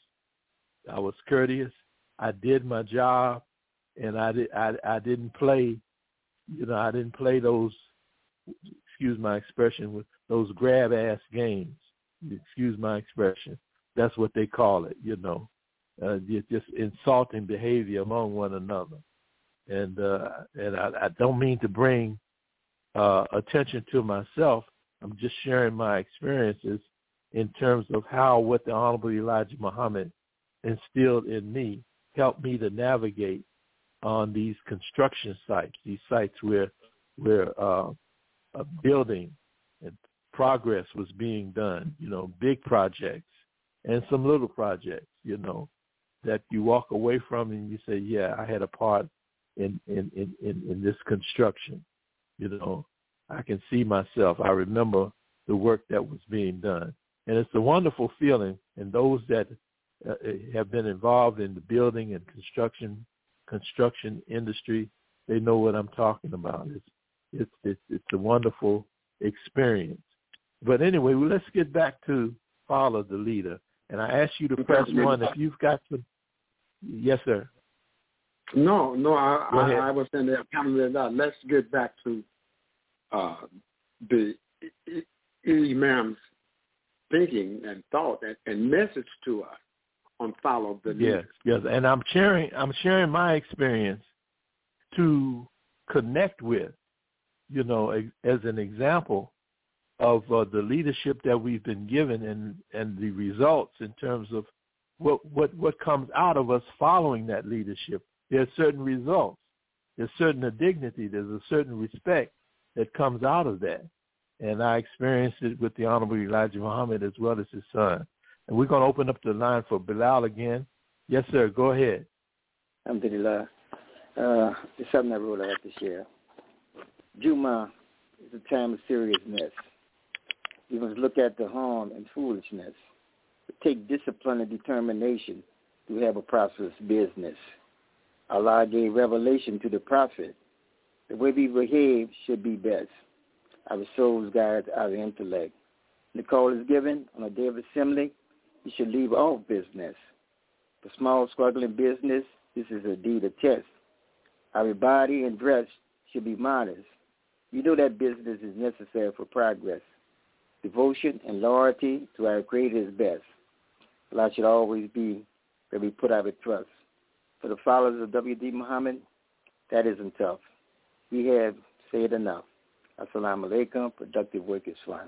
I did my job, and I didn't play. I didn't play those. Excuse my expression, with those grab ass games. Excuse my expression. That's what they call it. Just insulting behavior among one another. And I don't mean to bring attention to myself. I'm just sharing my experiences in terms of what the Honorable Elijah Muhammad instilled in me, helped me to navigate on these construction sites, these sites where a building and progress was being done, big projects and some little projects, that you walk away from and you say, yeah, I had a part in this construction. I can see myself. I remember the work that was being done. And it's a wonderful feeling. And those that have been involved in the building and construction industry, they know what I'm talking about. It's a wonderful experience. But anyway, let's get back to Follow the Leader. And I ask you to press one if you've got some. Yes, sir. No, I was in there commenting that. Let's get back to the Imam's thinking and thought and message to us on Follow the Leader. Yes, and I'm sharing my experience to connect with, as an example of the leadership that we've been given and the results in terms of what comes out of us following that leadership. There are certain results. There's certain dignity. There's a certain respect that comes out of that. And I experienced it with the Honorable Elijah Muhammad as well as his son. And we're going to open up the line for Bilal again. Yes, sir. Go ahead. Alhamdulillah. It's something I really have to share. Juma is a time of seriousness. We must look at the harm and foolishness. It takes discipline and determination to have a prosperous business. Allah gave revelation to the prophet. The way we behave should be best. Our souls guide our intellect. The call is given on a day of assembly. You should leave off business. The small struggling business, this is indeed a test. Our body and dress should be modest. You know that business is necessary for progress. Devotion and loyalty to our Creator is best. Allah should always be where we put our trust. For the followers of W.D. Muhammad, that isn't tough. We have said enough. Assalamu alaikum. Productive work is fun.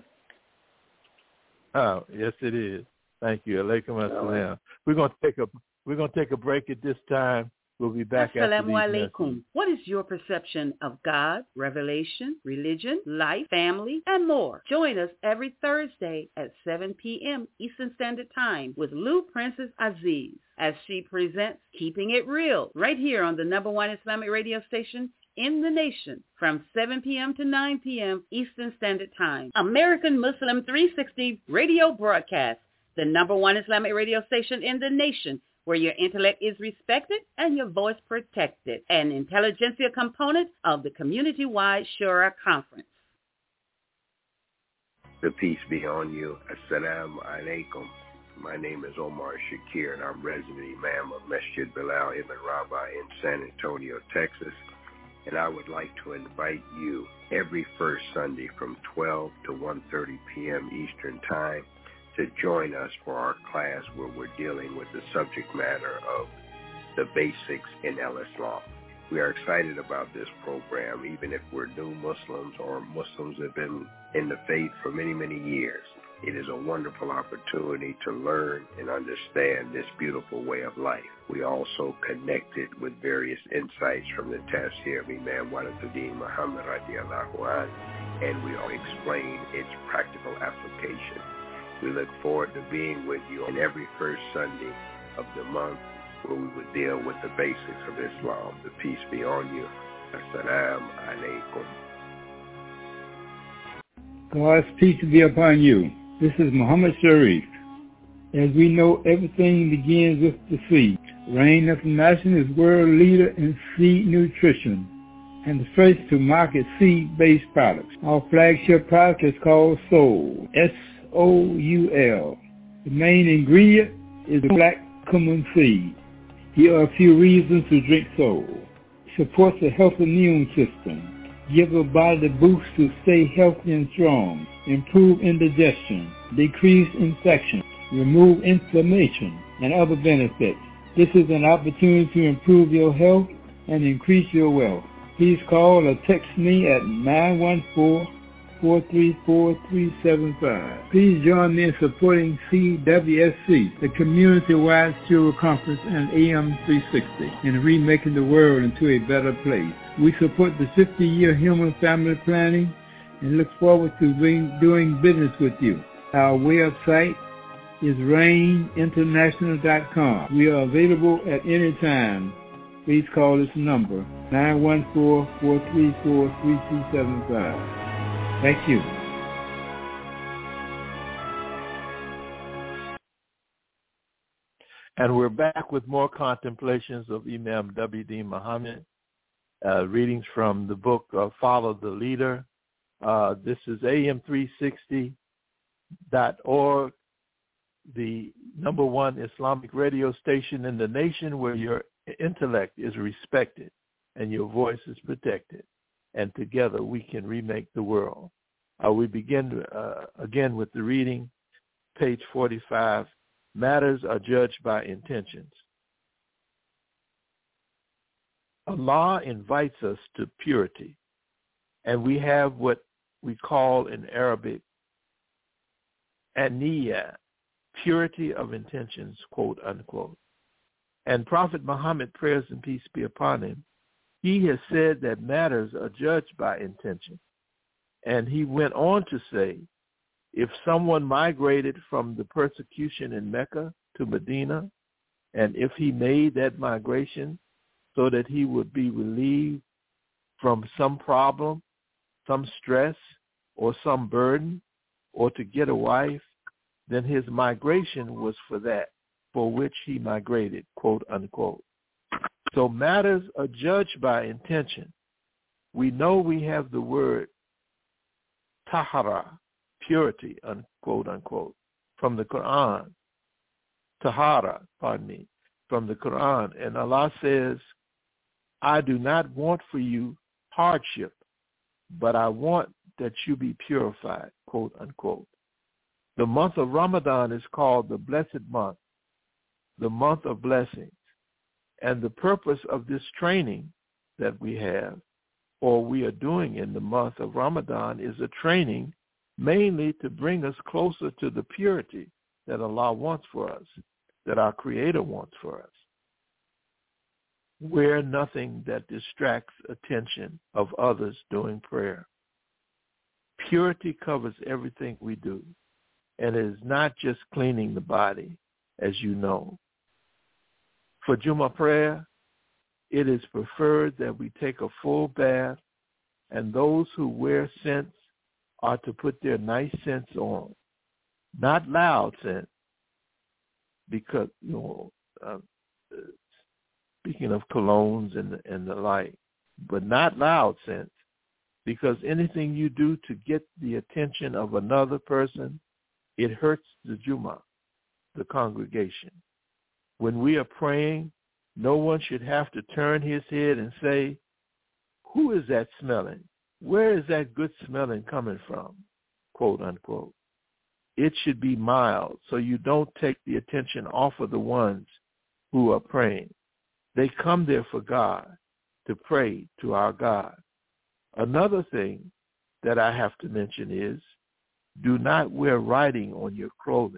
Oh, yes, it is. Thank you. Alaikum assalam. We're gonna take a break at this time. We'll be back after these messages. What is your perception of God, revelation, religion, life, family, and more? Join us every Thursday at 7 p.m. Eastern Standard Time with Lou Princess Aziz as she presents Keeping It Real right here on the #1 Islamic radio station in the nation from 7 p.m. to 9 p.m. Eastern Standard Time. American Muslim 360 radio broadcast, the #1 Islamic radio station in the nation, where your intellect is respected and your voice protected, an intelligentsia component of the community-wide Shura Conference. The peace be on you. Assalamu alaikum. My name is Omar Shakir, and I'm resident imam of Masjid Bilal Ibn Rabah in San Antonio, Texas. And I would like to invite you every first Sunday from 12 to 1:30 p.m. Eastern Time to join us for our class where we're dealing with the subject matter of the basics in Islam. We are excited about this program, even if we're new Muslims or Muslims that have been in the faith for many, many years. It is a wonderful opportunity to learn and understand this beautiful way of life. We also connected with various insights from the Tafsir of Imam Waliduddin Muhammad radiallahu anh, and we all explain its practical application. We look forward to being with you on every first Sunday of the month where we would deal with the basics of Islam. The peace be on you. Assalamu alaikum. God's peace be upon you. This is Muhammad Sharif. As we know, everything begins with the seed. Rain International is world leader in seed nutrition and the first to market seed-based products. Our flagship product is called Soul, S-O-U-L. The main ingredient is black cumin seed. Here are a few reasons to drink Soul. Supports a healthy immune system. Give the body the boost to stay healthy and strong. Improve indigestion. Decrease infection. Remove inflammation and other benefits. This is an opportunity to improve your health and increase your wealth. Please call or text me at 914-434-375. Please join me in supporting CWSC, the Community-Wide Shura Conference and AM 360, in remaking the world into a better place. We support the 50-year human family planning and look forward to doing business with you. Our website is RainInternational.com. We are available at any time. Please call this number, 914-434-3275. Thank you. And we're back with more contemplations of Imam W.D. Muhammad, readings from the book Follow the Leader. This is AM360.org, the number one Islamic radio station in the nation where your intellect is respected and your voice is protected. And together we can remake the world. We begin again with the reading, page 45. Matters are judged by intentions. Allah invites us to purity, and we have what we call in Arabic an-niyya, purity of intentions, quote unquote. And Prophet Muhammad, prayers and peace be upon him, he has said that matters are judged by intention. And he went on to say, if someone migrated from the persecution in Mecca to Medina, and if he made that migration so that he would be relieved from some problem, some stress, or some burden, or to get a wife, then his migration was for that, for which he migrated, quote unquote. So matters are judged by intention. We know we have the word tahara, purity, quote unquote, from the Quran. Tahara, from the Quran. And Allah says, I do not want for you hardship, but I want that you be purified, quote unquote. The month of Ramadan is called the blessed month, the month of blessings. And the purpose of this training that we have, or we are doing in the month of Ramadan, is a training mainly to bring us closer to the purity that Allah wants for us, that our Creator wants for us. Wear nothing that distracts attention of others during prayer. Purity covers everything we do, and it is not just cleaning the body, as you know. For Jummah prayer, it is preferred that we take a full bath, and those who wear scents are to put their nice scents on, not loud scents, because speaking of colognes and the like, but not loud scents, because anything you do to get the attention of another person, it hurts the Jumu'ah, the congregation. When we are praying, no one should have to turn his head and say, "Who is that smelling? Where is that good smelling coming from?" quote unquote. It should be mild, so you don't take the attention off of the ones who are praying. They come there for God, to pray to our God. Another thing that I have to mention is, do not wear writing on your clothing.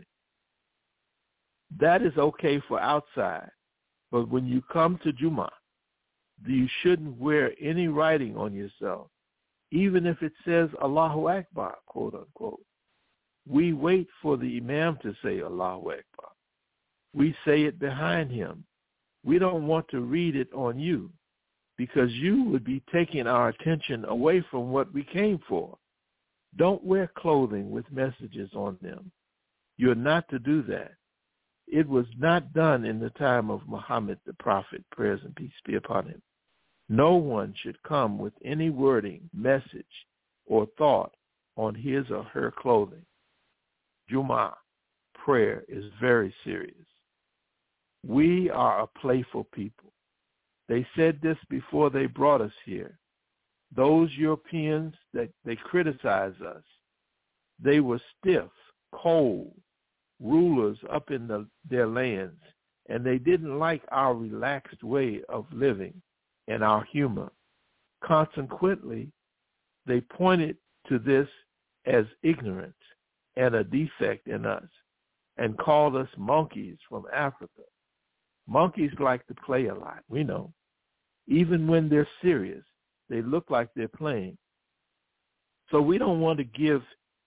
That is okay for outside, but when you come to Jumu'ah, you shouldn't wear any writing on yourself, even if it says Allahu Akbar, quote unquote. We wait for the Imam to say Allahu Akbar. We say it behind him. We don't want to read it on you, because you would be taking our attention away from what we came for. Don't wear clothing with messages on them. You're not to do that. It was not done in the time of Muhammad the Prophet, prayers and peace be upon him. No one should come with any wording, message, or thought on his or her clothing. Jumu'ah prayer is very serious. We are a playful people. They said this before they brought us here. Those Europeans that they criticize us, they were stiff, cold rulers up in their lands, and they didn't like our relaxed way of living and our humor. Consequently, they pointed to this as ignorance and a defect in us, and called us monkeys from Africa. Monkeys like to play a lot, we know. Even when they're serious, they look like they're playing. So we don't want to give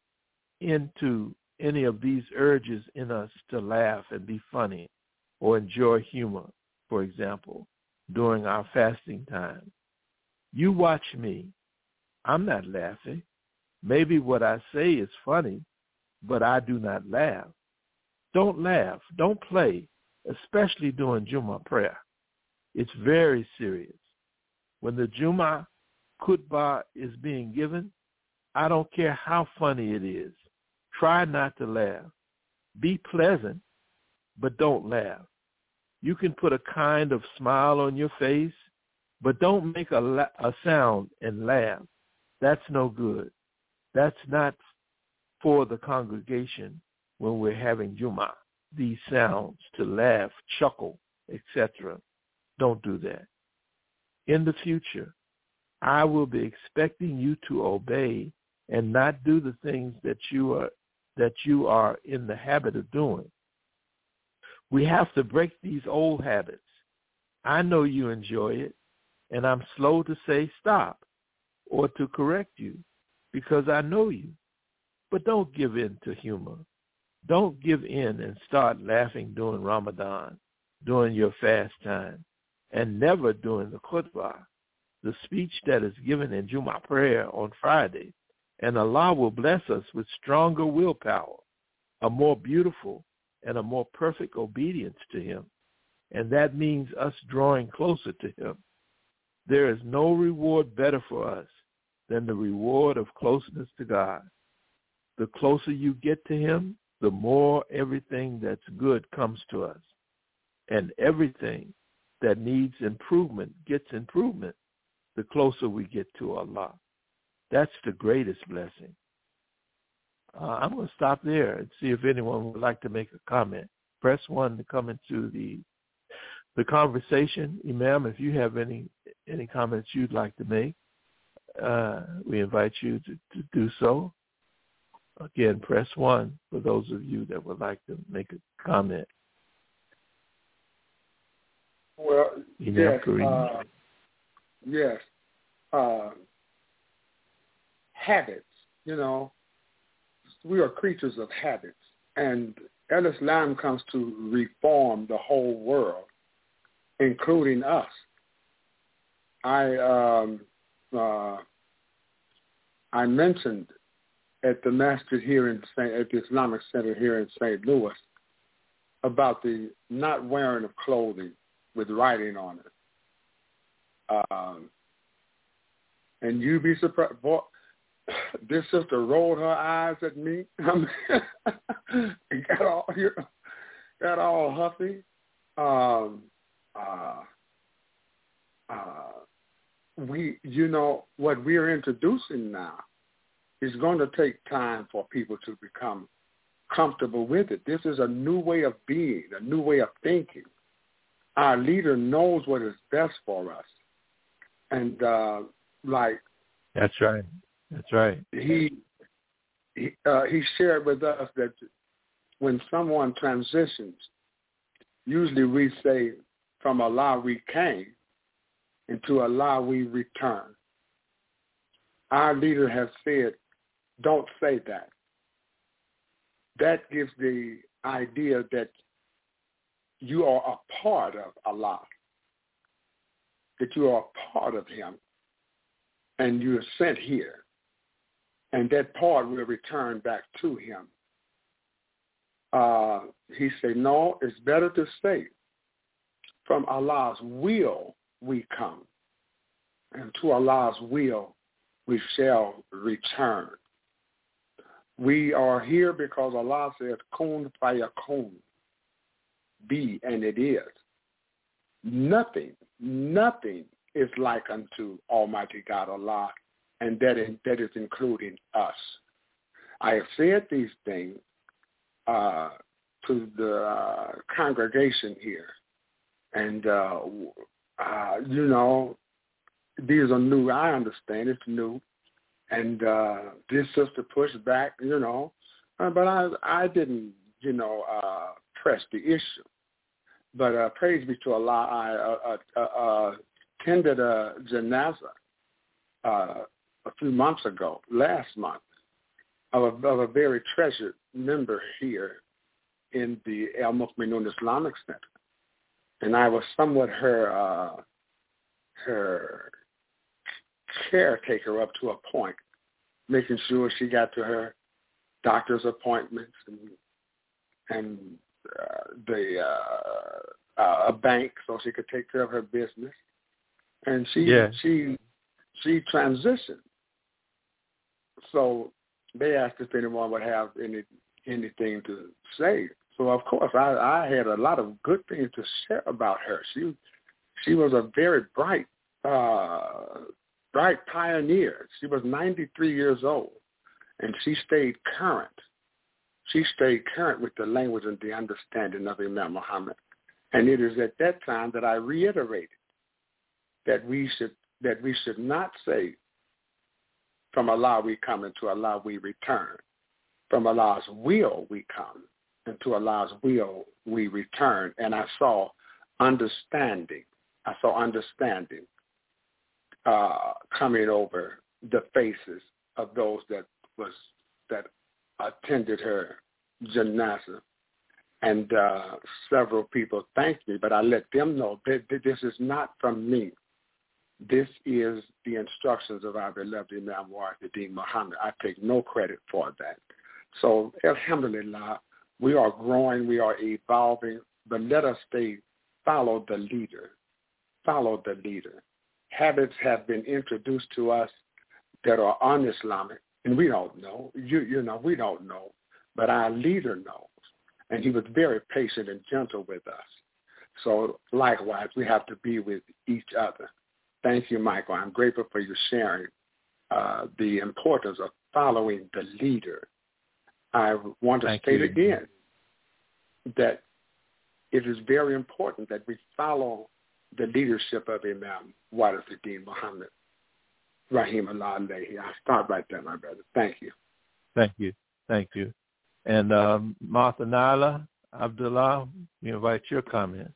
into any of these urges in us to laugh and be funny or enjoy humor, for example, during our fasting time. You watch me. I'm not laughing. Maybe what I say is funny, but I do not laugh. Don't laugh. Don't play, especially during Jumu'ah prayer. It's very serious. When the Jumu'ah khutbah is being given, I don't care how funny it is. Try not to laugh. Be pleasant, but don't laugh. You can put a kind of smile on your face, but don't make a sound and laugh. That's no good. That's not for the congregation when we're having Jumu'ah. These sounds to laugh, chuckle, etc. Don't do that. In the future, I will be expecting you to obey and not do the things that you are in the habit of doing. We have to break these old habits. I know you enjoy it, and I'm slow to say stop or to correct you because I know you. But don't give in to humor. Don't give in and start laughing during Ramadan, during your fast time, and never during the khutbah, the speech that is given in Jumu'ah prayer on Friday. And Allah will bless us with stronger willpower, a more beautiful and a more perfect obedience to him. And that means us drawing closer to him. There is no reward better for us than the reward of closeness to God. The closer you get to him, the more everything that's good comes to us. And everything that needs improvement gets improvement the closer we get to Allah. That's the greatest blessing. I'm going to stop there and see if anyone would like to make a comment. Press 1 to come into the conversation. Imam, if you have any comments you'd like to make, we invite you to do so. Again, press 1 for those of you that would like to make a comment. Well, yes. Habits, we are creatures of habits. And Islam comes to reform the whole world, including us. I mentioned at the masjid here at the Islamic Center here in St. Louis about the not wearing of clothing with writing on it. And you'd be surprised. Boy, this sister rolled her eyes at me and got all huffy. What we're introducing now is going to take time for people to become comfortable with it. This is a new way of being, a new way of thinking. Our leader knows what is best for us. And That's right. That's right. He shared with us that when someone transitions, usually we say, from Allah we came, and to Allah we return. Our leader has said, don't say that. That gives the idea that you are a part of Allah, that you are a part of Him, and you are sent here, and that part will return back to Him. He said, no, it's better to say, from Allah's will we come, and to Allah's will we shall return. We are here because Allah says, kun fayakun, be, and it is. Nothing is like unto Almighty God Allah, and that is including us. I have said these things to the congregation here, and these are new. I understand it's new, and this sister pushed back, but I didn't, press the issue. But praise be to Allah, I attended a janazah a few months ago, last month, of a very treasured member here in the Al Mu'minun Islamic Center. And I was somewhat her caretaker up to a point, making sure she got to her doctor's appointments and a bank so she could take care of her business. And she transitioned. So they asked if anyone would have anything to say. So of course I had a lot of good things to share about her. She was a very bright pioneer. She was 93 years old, and she stayed current. She stayed current with the language and the understanding of Imam Muhammad. And it is at that time that I reiterated that we should not say, from Allah we come and to Allah we return. From Allah's will we come, and to Allah's will we return. And I saw understanding. Coming over the faces of those that attended her janazah. And several people thanked me, but I let them know that this is not from me. This is the instructions of our beloved Imam Wahiduddin Muhammad. I take no credit for that. So, alhamdulillah, we are growing, we are evolving, but let us follow the leader. Follow the leader. Habits have been introduced to us that are un-Islamic, and we don't know. We don't know, but our leader knows, and he was very patient and gentle with us. So likewise, we have to be with each other. Thank you, Michael. I'm grateful for you sharing the importance of following the leader. I want to state again that it is very important that we follow the leadership of Imam Wahiduddin Muhammad, Rahimahullah alayhi. I'll stop right there, my brother. Thank you. Thank you. And Martha Nala Abdullah, we invite your comment.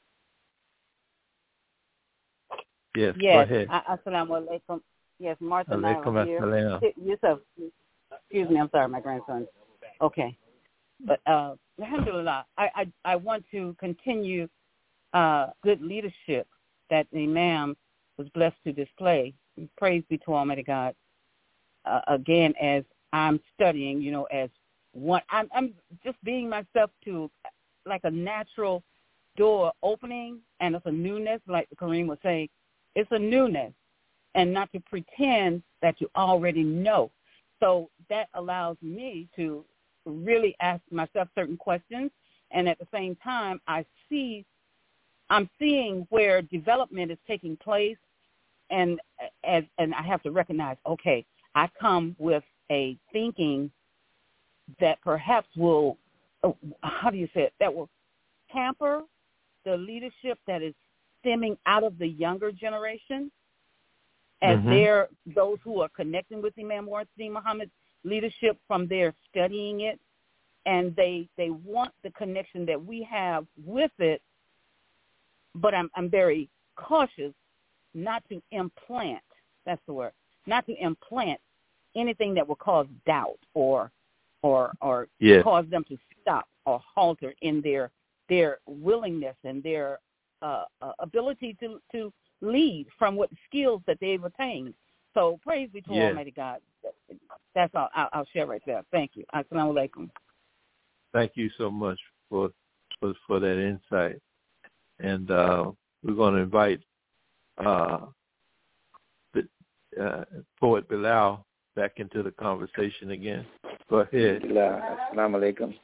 Yes, go ahead. Assalamu alaikum. Yes, Martha Nala here. Yusuf, excuse me, I'm sorry, my grandson. Okay. But alhamdulillah, I want to continue good leadership that the Imam was blessed to display. Praise be to Almighty God. Again, as I'm studying, as one, I'm just being myself to like a natural door opening, and it's a newness, like Kareem would say. It's a newness, and not to pretend that you already know. So that allows me to really ask myself certain questions, and at the same time, I'm seeing where development is taking place, and I have to recognize, okay, I come with a thinking that perhaps will, that will hamper the leadership that is stemming out of the younger generation, as they're those who are connecting with Imam Warith Muhammad's leadership from their studying it, and they want the connection that we have with it. But I'm very cautious not to implant, that's the word, not to implant anything that will cause doubt or cause them to stop or halter in their willingness and their ability to lead from what skills that they've attained. So praise be to Almighty God. That's all I'll share right there. Thank you. Assalamu alaikum. Thank you so much for that insight. And we're going to invite Poet Bilal back into the conversation again. Go ahead. Assalamu alaikum.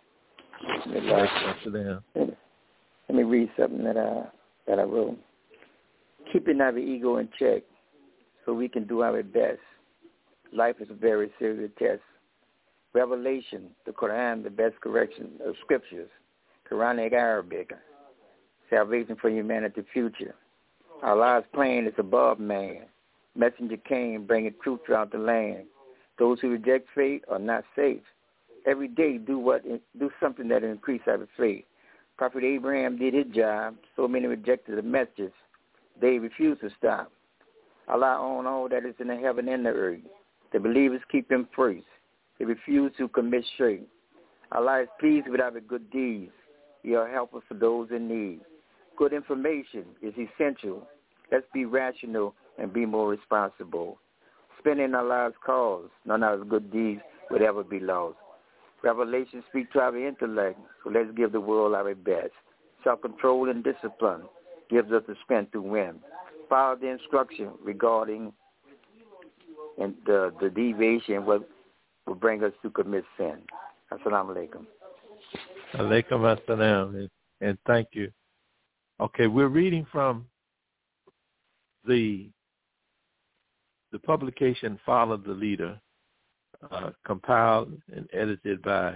Let me read something that I wrote. Keeping our ego in check so we can do our best. Life is a very serious test. Revelation, the Quran, the best correction of scriptures. Quranic Arabic. Salvation for humanity future. Allah's plan is above man. Messenger came bringing truth throughout the land. Those who reject faith are not safe. Every day do something that will increase our faith. Prophet Abraham did his job. So many rejected the message. They refused to stop. Allah owns all that is in the heaven and the earth. The believers keep him first. They refuse to commit shirk. Allah is pleased with our good deeds. We are helpers for those in need. Good information is essential. Let's be rational and be more responsible. Spending Allah's cause, none of our good deeds would ever be lost. Revelation speaks to our intellect, so let's give the world our best. Self-control and discipline gives us the strength to win. Follow the instruction regarding and the deviation will bring us to commit sin. Assalamu alaikum. Alaikum assalam, and thank you. Okay, we're reading from the publication Follow the Leader, compiled and edited by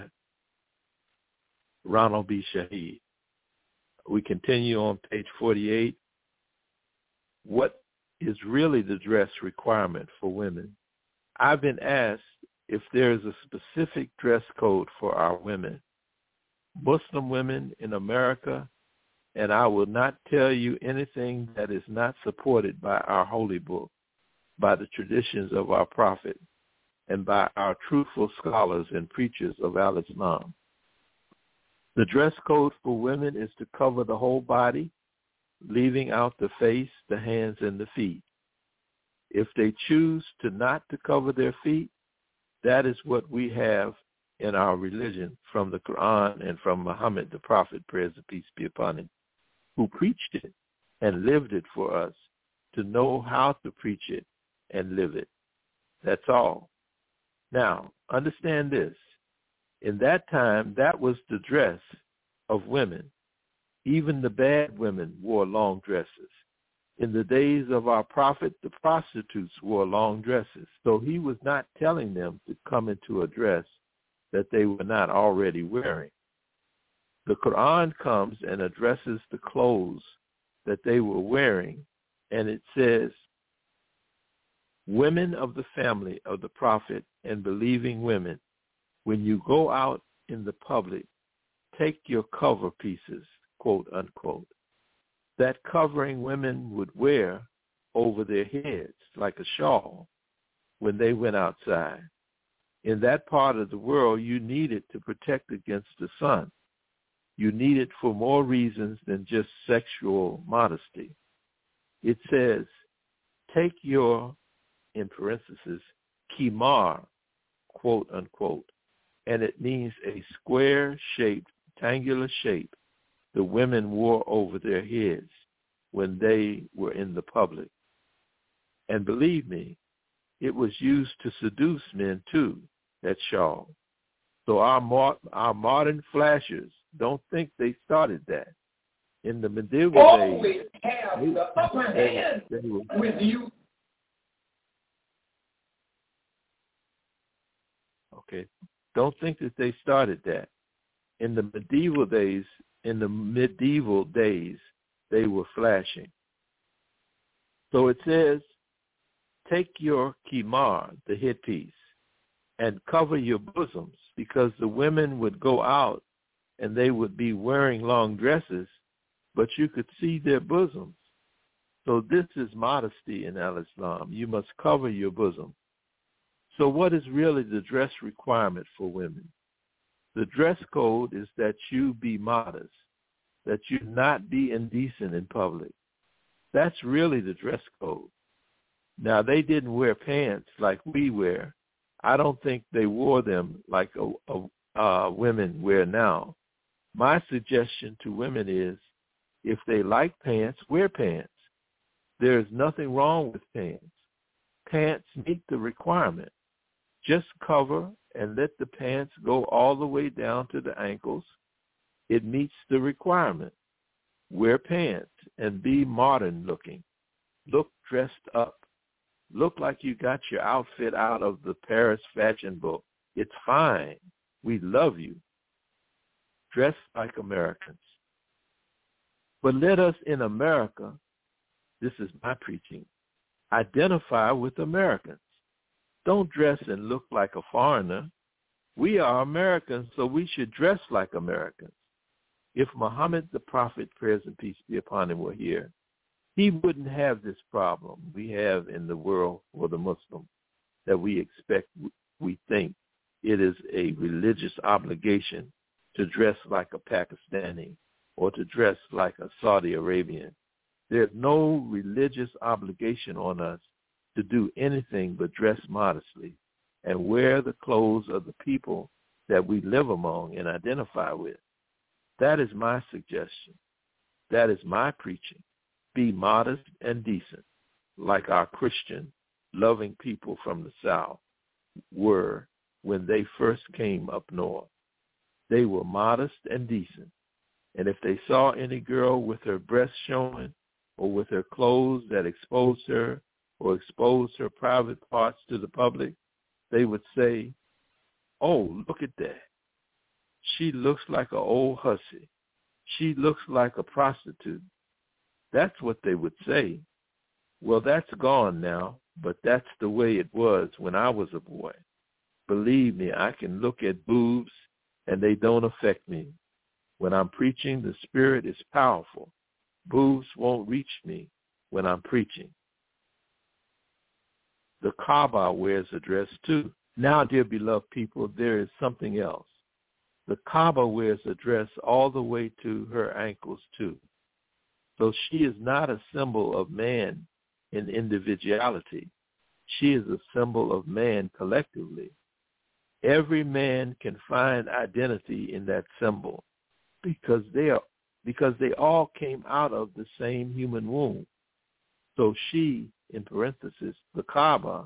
Ronald B. Shaheed. We continue on page 48. What is really the dress requirement for women? I've been asked if there is a specific dress code for our women, Muslim women in America, and I will not tell you anything that is not supported by our holy book, by the traditions of our prophet, and by our truthful scholars and preachers of al-Islam. The dress code for women is to cover the whole body, leaving out the face, the hands, and the feet. If they choose to not to cover their feet, that is what we have in our religion from the Quran and from Muhammad, the prophet, praise and peace be upon him, who preached it and lived it for us to know how to preach it and live it. That's all. Now, understand this. In that time, that was the dress of women. Even the bad women wore long dresses. In the days of our prophet, the prostitutes wore long dresses. So he was not telling them to come into a dress that they were not already wearing. The Quran comes and addresses the clothes that they were wearing, and it says, women of the family of the prophet and believing women, when you go out in the public, take your cover pieces, quote unquote, that covering women would wear over their heads like a shawl when they went outside. In that part of the world, you need it to protect against the sun. You need it for more reasons than just sexual modesty. It says, take your, in parentheses, kimar, quote unquote, and it means a square-shaped, rectangular shape the women wore over their heads when they were in the public. And believe me, it was used to seduce men too, that shawl. So our modern flashers don't think they started that. In the medieval always days, have the upper hand with you. Okay. Don't think that they started that. In the medieval days, they were flashing. So it says, take your kimar, the headpiece, and cover your bosoms, because the women would go out and they would be wearing long dresses, but you could see their bosoms. So this is modesty in Al-Islam. You must cover your bosom. So what is really the dress requirement for women? The dress code is that you be modest, that you not be indecent in public. That's really the dress code. Now, they didn't wear pants like we wear. I don't think they wore them like women wear now. My suggestion to women is, if they like pants, wear pants. There is nothing wrong with pants. Pants meet the requirement. Just cover and let the pants go all the way down to the ankles. It meets the requirement. Wear pants and be modern looking. Look dressed up. Look like you got your outfit out of the Paris fashion book. It's fine. We love you. Dress like Americans. But let us in America, this is my preaching, identify with Americans. Don't dress and look like a foreigner. We are Americans, so we should dress like Americans. If Muhammad the Prophet, prayers and peace be upon him, were here, he wouldn't have this problem we have in the world for the Muslim, that we expect, we think it is a religious obligation to dress like a Pakistani or to dress like a Saudi Arabian. There's no religious obligation on us to do anything but dress modestly and wear the clothes of the people that we live among and identify with. That is my suggestion. That is my preaching. Be modest and decent, like our Christian, loving people from the South were when they first came up north. They were modest and decent. And if they saw any girl with her breasts showing or with her clothes that exposed her or exposed her private parts to the public, they would say, oh, look at that. She looks like an old hussy. She looks like a prostitute. That's what they would say. Well, that's gone now, but that's the way it was when I was a boy. Believe me, I can look at boobs and they don't affect me. When I'm preaching, the Spirit is powerful. Boobs won't reach me when I'm preaching. The Kaaba wears a dress too. Now, dear beloved people, there is something else. The Kaaba wears a dress all the way to her ankles too. So she is not a symbol of man in individuality. She is a symbol of man collectively. Every man can find identity in that symbol because they all came out of the same human womb. So she, in parenthesis, the Kaaba,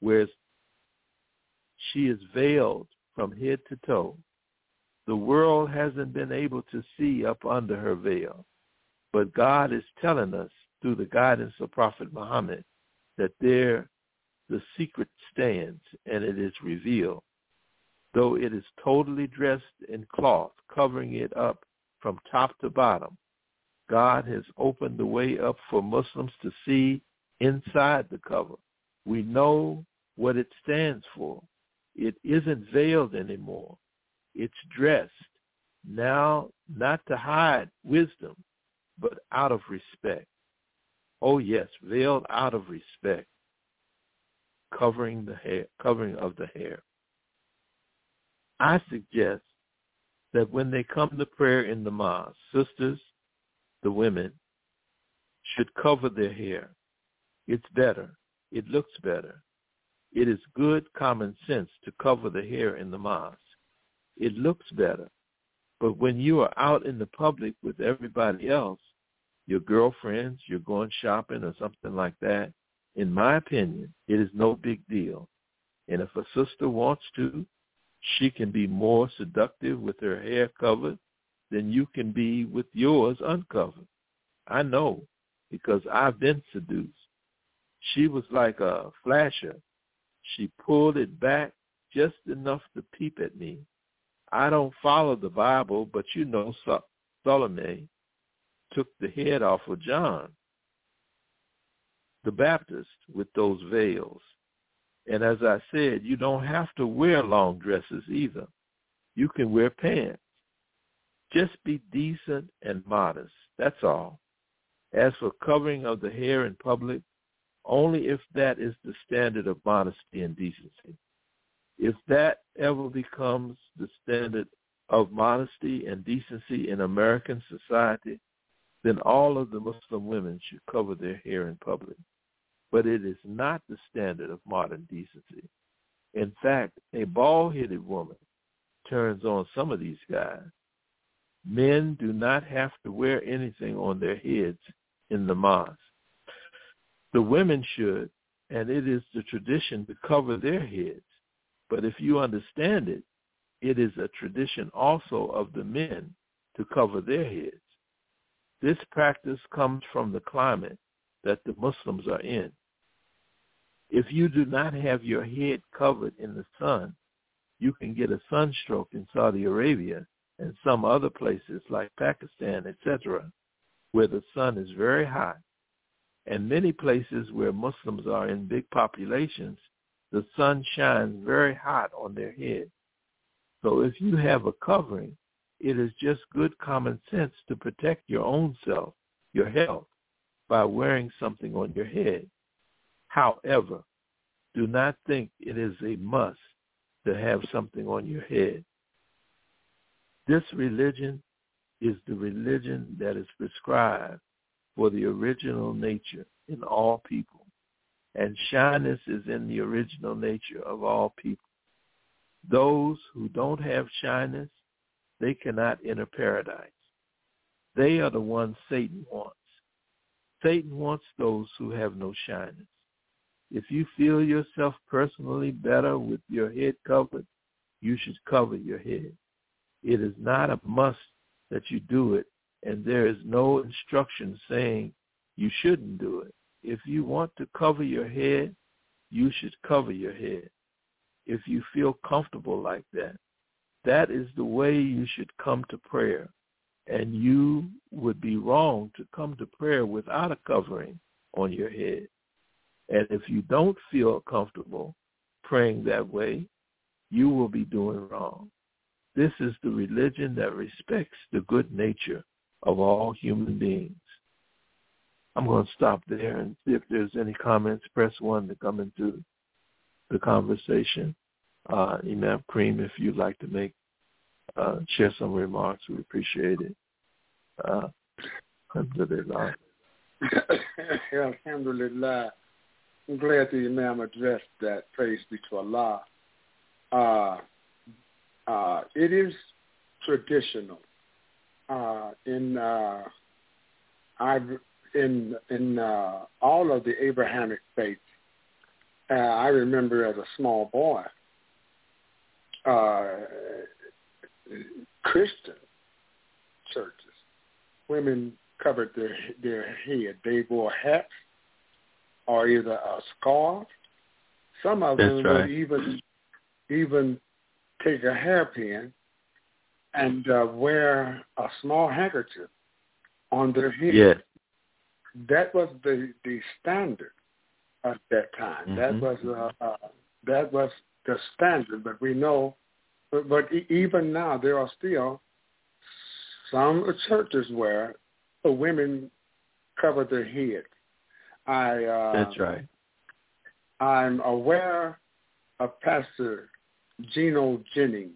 she is veiled from head to toe. The world hasn't been able to see up under her veil. But God is telling us through the guidance of Prophet Muhammad that there the secret stands and it is revealed. Though it is totally dressed in cloth, covering it up from top to bottom, God has opened the way up for Muslims to see inside the cover. We know what it stands for. It isn't veiled anymore. It's dressed, now not to hide wisdom, but out of respect. Oh yes, veiled out of respect, covering the hair, covering of the hair. I suggest that when they come to prayer in the mosque, sisters, the women, should cover their hair. It's better. It looks better. It is good common sense to cover the hair in the mosque. It looks better. But when you are out in the public with everybody else, your girlfriends, you're going shopping or something like that, in my opinion, it is no big deal. And if a sister wants to, she can be more seductive with her hair covered than you can be with yours uncovered. I know, because I've been seduced. She was like a flasher. She pulled it back just enough to peep at me. I don't follow the Bible, but you know Salome took the head off of John the Baptist with those veils. And as I said, you don't have to wear long dresses either. You can wear pants. Just be decent and modest. That's all. As for covering of the hair in public, only if that is the standard of modesty and decency. If that ever becomes the standard of modesty and decency in American society, then all of the Muslim women should cover their hair in public. But it is not the standard of modern decency. In fact, a bald-headed woman turns on some of these guys. Men do not have to wear anything on their heads in the mosque. The women should, and it is the tradition to cover their heads. But if you understand it, it is a tradition also of the men to cover their heads. This practice comes from the climate that the Muslims are in. If you do not have your head covered in the sun, you can get a sunstroke in Saudi Arabia and some other places like Pakistan, etc., where the sun is very hot. And many places where Muslims are in big populations, the sun shines very hot on their head. So if you have a covering, it is just good common sense to protect your own self, your health, by wearing something on your head. However, do not think it is a must to have something on your head. This religion is the religion that is prescribed for the original nature in all people. And shyness is in the original nature of all people. Those who don't have shyness, they cannot enter paradise. They are the ones Satan wants. Satan wants those who have no shyness. If you feel yourself personally better with your head covered, you should cover your head. It is not a must that you do it, and there is no instruction saying you shouldn't do it. If you want to cover your head, you should cover your head. If you feel comfortable like that, that is the way you should come to prayer. And you would be wrong to come to prayer without a covering on your head. And if you don't feel comfortable praying that way, you will be doing wrong. This is the religion that respects the good nature of all human beings. I'm going to stop there and see if there's any comments. Press 1 to come into the conversation. Imam Kareem, if you'd like to share some remarks, we appreciate it. Alhamdulillah. Alhamdulillah. I'm glad the Imam addressed that. Praise be to Allah. It is traditional in all of the Abrahamic faiths. I remember as a small boy, Christian churches, women covered their head. They wore hats or either a scarf. Some of them would even take a hairpin and wear a small handkerchief on their head. Yes. That was the standard at that time. Mm-hmm. That was the standard. But we know, but even now there are still some churches where the women cover their head. That's right. I'm aware of Pastor Gino Jennings.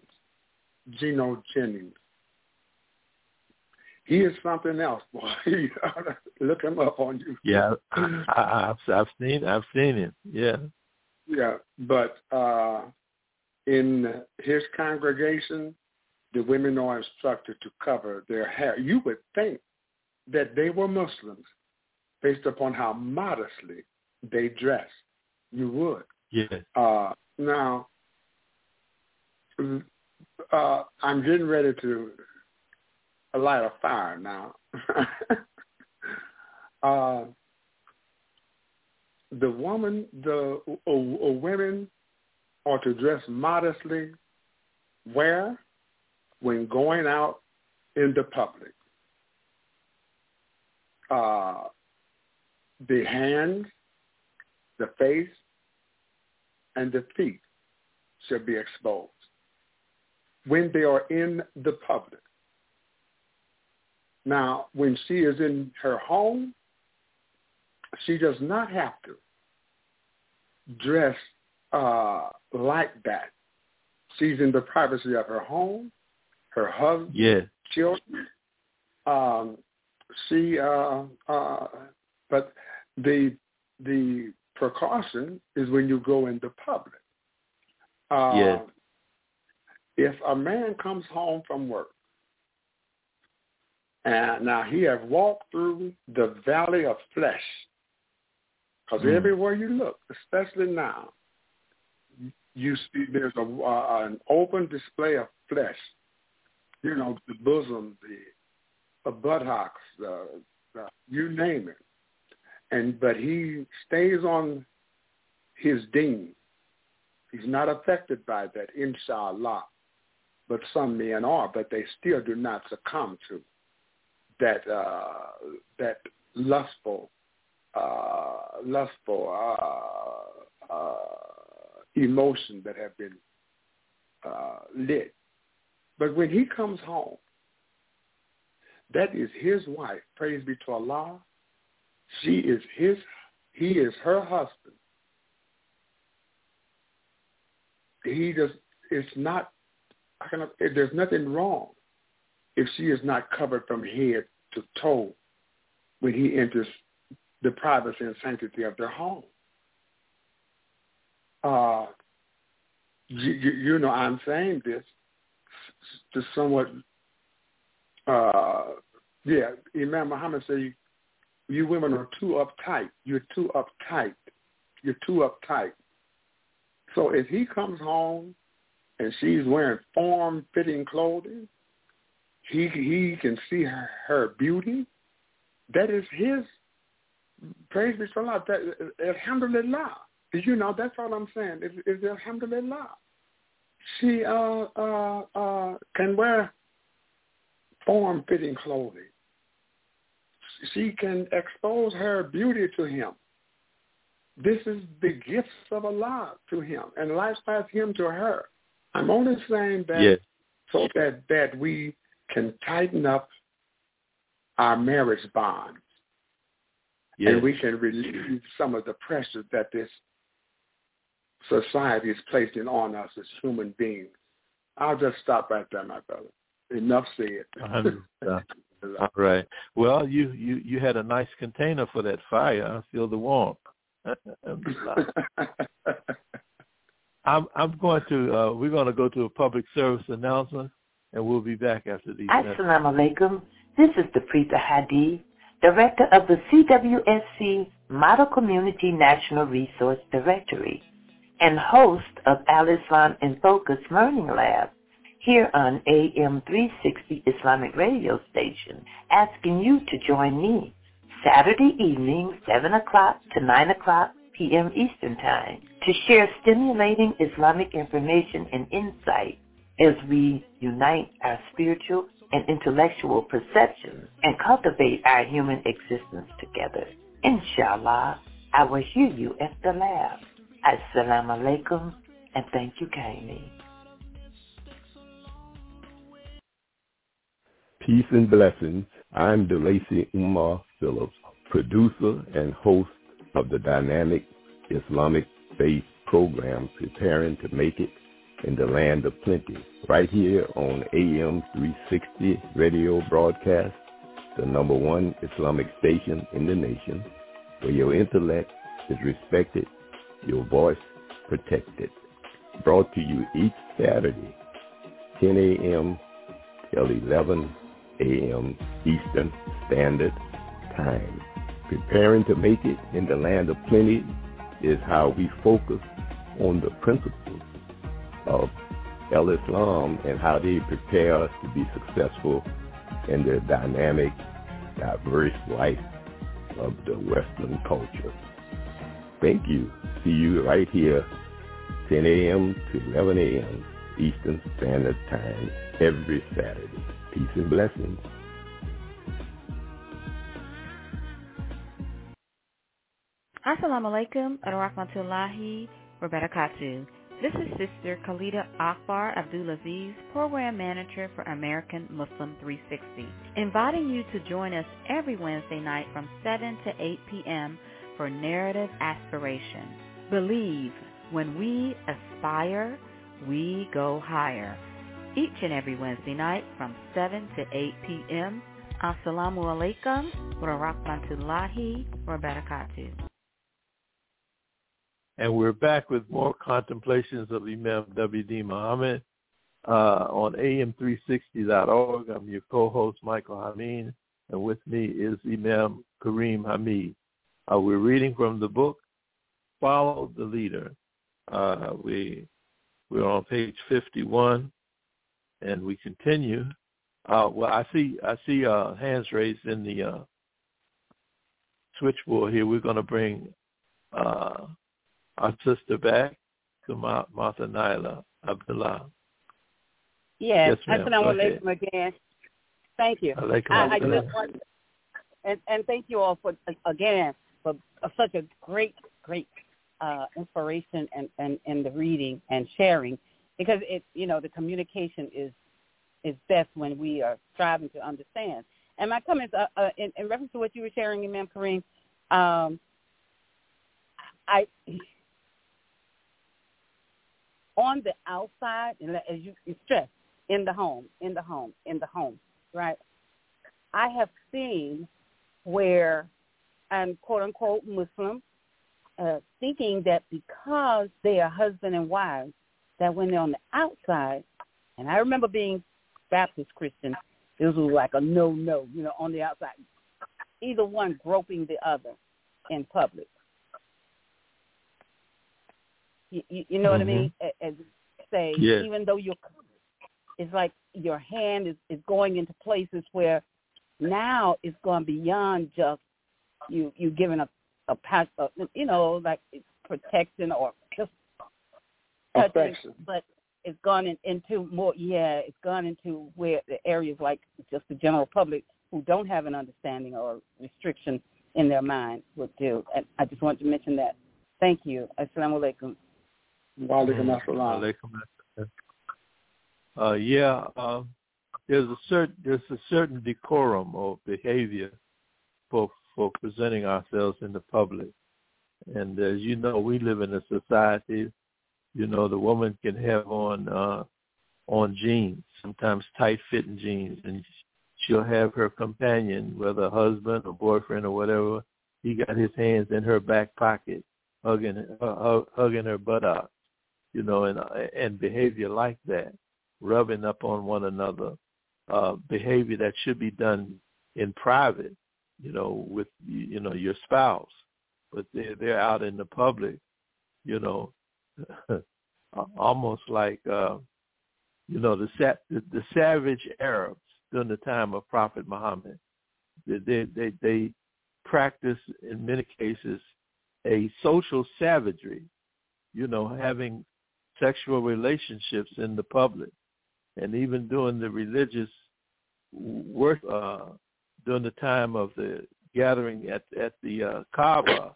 He is something else, boy. You gotta look him up on YouTube. Yeah, I've seen him. Yeah. Yeah, but in his congregation, the women are instructed to cover their hair. You would think that they were Muslims based upon how modestly they dress. You would. Yes. Now, I'm getting ready to light a fire now. Women are to dress modestly. Where? When going out in the public. The hands, the face, and the feet should be exposed when they are in the public. Now, when she is in her home, she does not have to dress like that. She's in the privacy of her home, her husband, children. But the precaution is when you go in the public. If a man comes home from work, and now he has walked through the valley of flesh, because everywhere you look, especially now, you see there's an open display of flesh. You know, the bosom, the buttocks, you name it. But he stays on his deen. He's not affected by that, inshallah. But some men are, but they still do not succumb to that lustful emotion that have been lit. But when he comes home, that is his wife. Praise be to Allah. He is her husband. There's nothing wrong if she is not covered from head to toe when he enters the privacy and sanctity of their home. You know, I'm saying this to somewhat, Imam Muhammad said, you women are too uptight. You're too uptight. You're too uptight. So if he comes home and she's wearing form-fitting clothing, he can see her beauty. That is his. Praise be to Allah. Alhamdulillah. You know, that's all I'm saying. Is alhamdulillah. She can wear form-fitting clothing. She can expose her beauty to him. This is the gifts of Allah to him, and likewise him to her. I'm only saying that so that we can tighten up our marriage bonds, and we can relieve some of the pressure that this society is placing on us as human beings. I'll just stop right there, my brother. Enough said. All right. Well, you had a nice container for that fire. I feel the warmth. I'm going to. We're going to go to a public service announcement, and we'll be back after these. Assalamu alaikum. This is the Preeta Hadi, Director of the CWSC Model Community National Resource Directory, and host of Al-Islam in Focus Learning Lab, here on AM 360 Islamic radio station, asking you to join me Saturday evening, 7 o'clock to 9 o'clock p.m. Eastern Time, to share stimulating Islamic information and insight as we unite our spiritual and intellectual perceptions and cultivate our human existence together. Inshallah, I will hear you at the lab. Assalamu alaikum, and thank you kindly. Peace and blessings. I'm DeLacy Umar Phillips, producer and host of the dynamic Islamic faith program, Preparing to Make It in the Land of Plenty, right here on AM 360 radio broadcast, the #1 Islamic station in the nation, where your intellect is respected, your voice protected. Brought to you each Saturday, 10 a.m. till 11 a.m. Eastern Standard Time. Preparing to make it in the land of plenty is how we focus on the principles of Islam and how they prepare us to be successful in the dynamic, diverse life of the Western culture. Thank you. See you right here, 10 a.m. to 11 a.m. Eastern Standard Time every Saturday. Peace and blessings. Assalamu alaikum wa rahmatullahi wa barakatuh. This is Sister Khalida Akbar Abdulaziz, Program Manager for American Muslim 360, inviting you to join us every Wednesday night from 7 to 8 p.m. for Narrative Aspiration. Believe, when we aspire, we go higher. Each and every Wednesday night from 7 to 8 p.m. Assalamu alaikum wa rahmatullahi wa barakatuh. And we're back with more contemplations of Imam W.D. Muhammad on am360.org. I'm your co-host, Michael Hameen, and with me is Imam Kareem Hamid. We're reading from the book, Follow the Leader. We're on page 51, and we continue. I see hands raised in the switchboard here. We're going to bring our sister back to Martha Naila Abdullah. Yes, Assalamu alaikum again. Thank you. I just want, and thank you all for such a great inspiration and the reading and sharing, because the communication is best when we are striving to understand. And my comments in reference to what you were sharing, Imam Kareem, on the outside, and as you stress, in the home, right? I have seen where I'm quote-unquote Muslim, thinking that because they are husband and wives, that when they're on the outside, and I remember being Baptist Christian, it was like a no, on the outside, either one groping the other in public. You know what I mean? As say, yes. Even though it's like your hand is going into places where now it's going beyond just you giving a patch of, like protection or just touching, but it's gone into more. Yeah, it's gone into where the areas like just the general public who don't have an understanding or restriction in their mind would do. And I just wanted to mention that. Thank you. Assalamu alaikum. Walaikum assalam. There's a certain decorum or behavior for presenting ourselves in the public, and as you know, we live in a society. The woman can have on jeans, sometimes tight-fitting jeans, and she'll have her companion, whether husband or boyfriend or whatever, he got his hands in her back pocket, hugging her buttocks. And behavior like that, rubbing up on one another, behavior that should be done in private, with, your spouse, but they're out in the public, almost like, the savage Arabs during the time of Prophet Muhammad. They practice, in many cases, a social savagery, having sexual relationships in the public, and even during the religious work, during the time of the gathering at the Kaaba,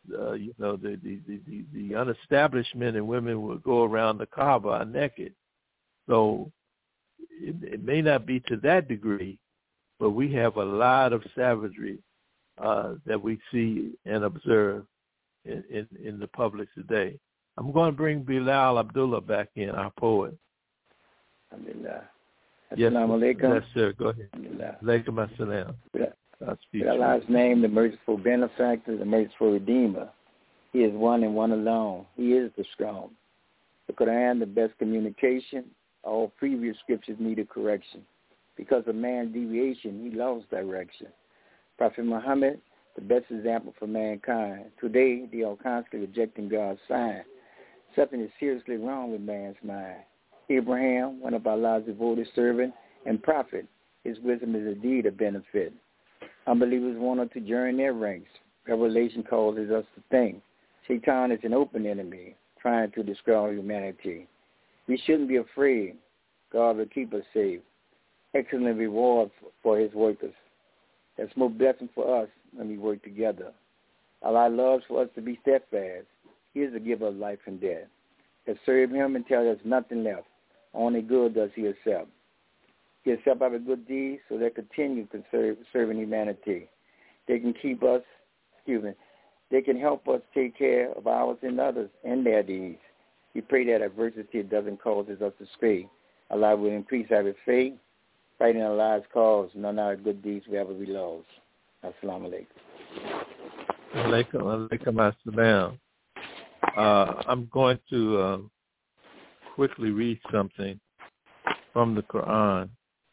the unestablished men and women would go around the Kaaba naked. So it may not be to that degree, but we have a lot of savagery that we see and observe in the public today. I'm going to bring Bilal Abdullah back in, our poet. Alhamdulillah. Yes, Assalamu alaikum. Yes, sir. Go ahead. Alaikum assalam. Allah's name, the merciful benefactor, the merciful redeemer. He is one and one alone. He is the strong. The Quran, the best communication. All previous scriptures needed correction. Because of man's deviation, he lost direction. Prophet Muhammad, the best example for mankind. Today, they are constantly rejecting God's sign. Something is seriously wrong with man's mind. Abraham, one of Allah's devoted servant and prophet, his wisdom is indeed a benefit. Unbelievers wanted to join their ranks. Revelation causes us to think. Shaitan is an open enemy, trying to destroy humanity. We shouldn't be afraid. God will keep us safe. Excellent reward for his workers. There's more blessing for us when we work together. Allah loves for us to be steadfast. He is the giver of life and death. That serve him until there's nothing left. Only good does he accept. He accepts our good deeds so they continue serving humanity. They can keep us, they can help us take care of ours and others and their deeds. We pray that adversity doesn't cause us to stray. Allah will increase our faith, fighting Allah's cause, none of our good deeds will ever be lost. Assalamu alaikum. Alaikum assalam. I'm going to quickly read something from the Quran.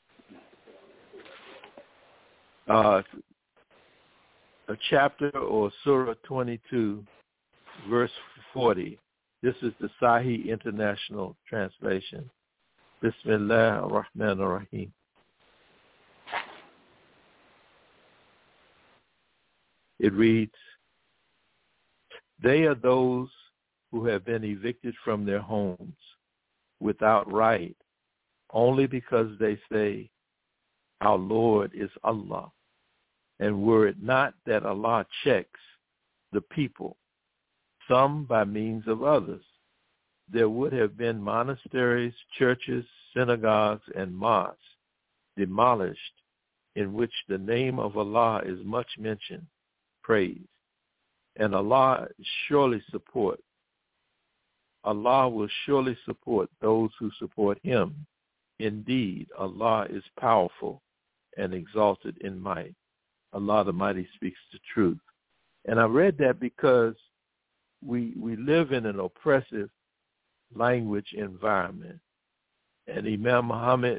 A chapter or Surah 22, verse 40. This is the Sahih International Translation. Bismillah ar-Rahman ar-Rahim. It reads, they are those who have been evicted from their homes without right, only because they say, our Lord is Allah. And were it not that Allah checks the people, some by means of others, there would have been monasteries, churches, synagogues, and mosques demolished in which the name of Allah is much mentioned, praised. And Allah will surely support those who support him. Indeed, Allah is powerful and exalted in might. Allah the Mighty speaks the truth. And I read that because we live in an oppressive language environment. And Imam Muhammad,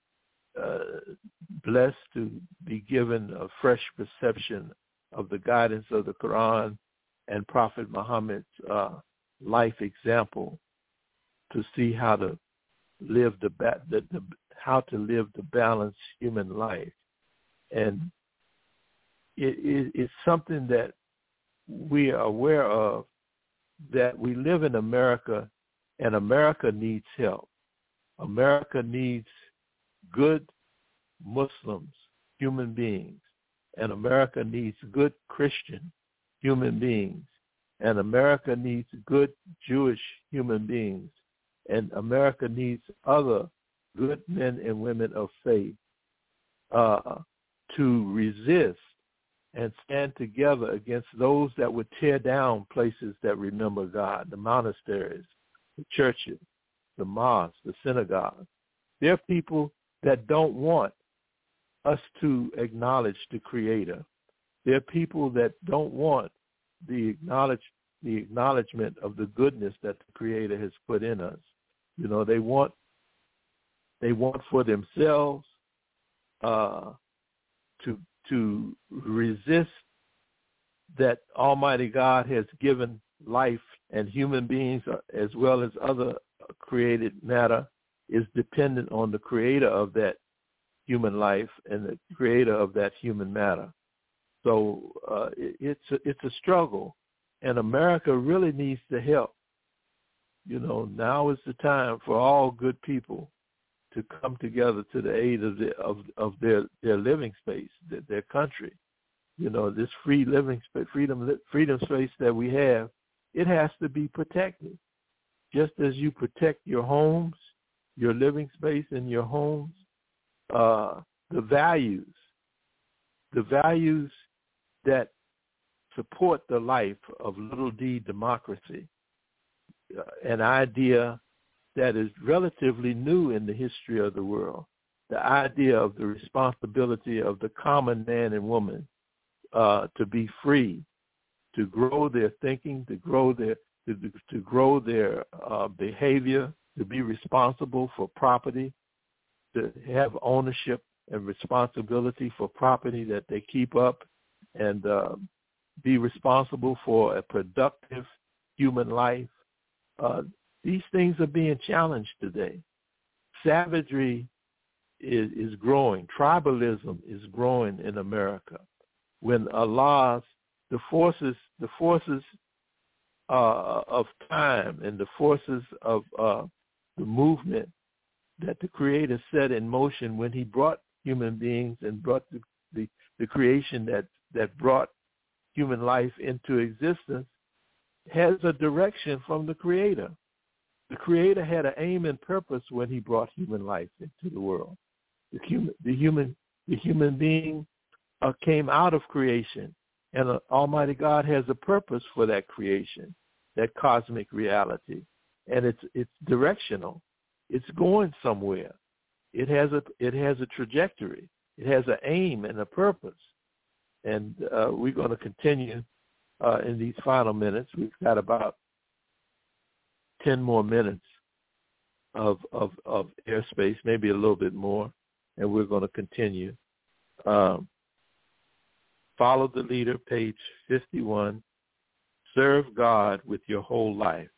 blessed to be given a fresh perception of the guidance of the Quran and Prophet Muhammad's life example to see how to live the balanced human life. And it's something that we are aware of, that we live in America, and America needs help. America needs good Muslims, human beings, and America needs good Christian human beings, and America needs good Jewish human beings, and America needs other good men and women of faith to resist and stand together against those that would tear down places that remember God, the monasteries, the churches, the mosques, the synagogues. There are people that don't want us to acknowledge the Creator. There are people that don't want the acknowledgement of the goodness that the Creator has put in us. You know, they want for themselves to resist that Almighty God has given life, and human beings as well as other created matter is dependent on the creator of that human life and the creator of that human matter. So it's a struggle, and America really needs the help. You know, now is the time for all good people to come together to the aid of their living space, their country. You know, this freedom space that we have, it has to be protected. Just as you protect your homes, your living space in your homes, the values that support the life of little d democracy, an idea that is relatively new in the history of the world, the idea of the responsibility of the common man and woman to be free, to grow their thinking, to grow their behavior, to be responsible for property, to have ownership and responsibility for property that they keep up, and be responsible for a productive human life. These things are being challenged today. Savagery is growing. Tribalism is growing in America. When Allah's the forces of time and the forces of the movement that the Creator set in motion when he brought human beings and brought the creation that brought human life into existence has a direction from the Creator. The Creator had an aim and purpose when he brought human life into the world. The human being came out of creation, and Almighty God has a purpose for that creation, that cosmic reality, and it's directional. It's going somewhere. It has a trajectory. It has an aim and a purpose, and we're going to continue in these final minutes. We've got about 10 more minutes of airspace, maybe a little bit more, and we're going to continue. Follow the leader, page 51. Serve God with your whole life.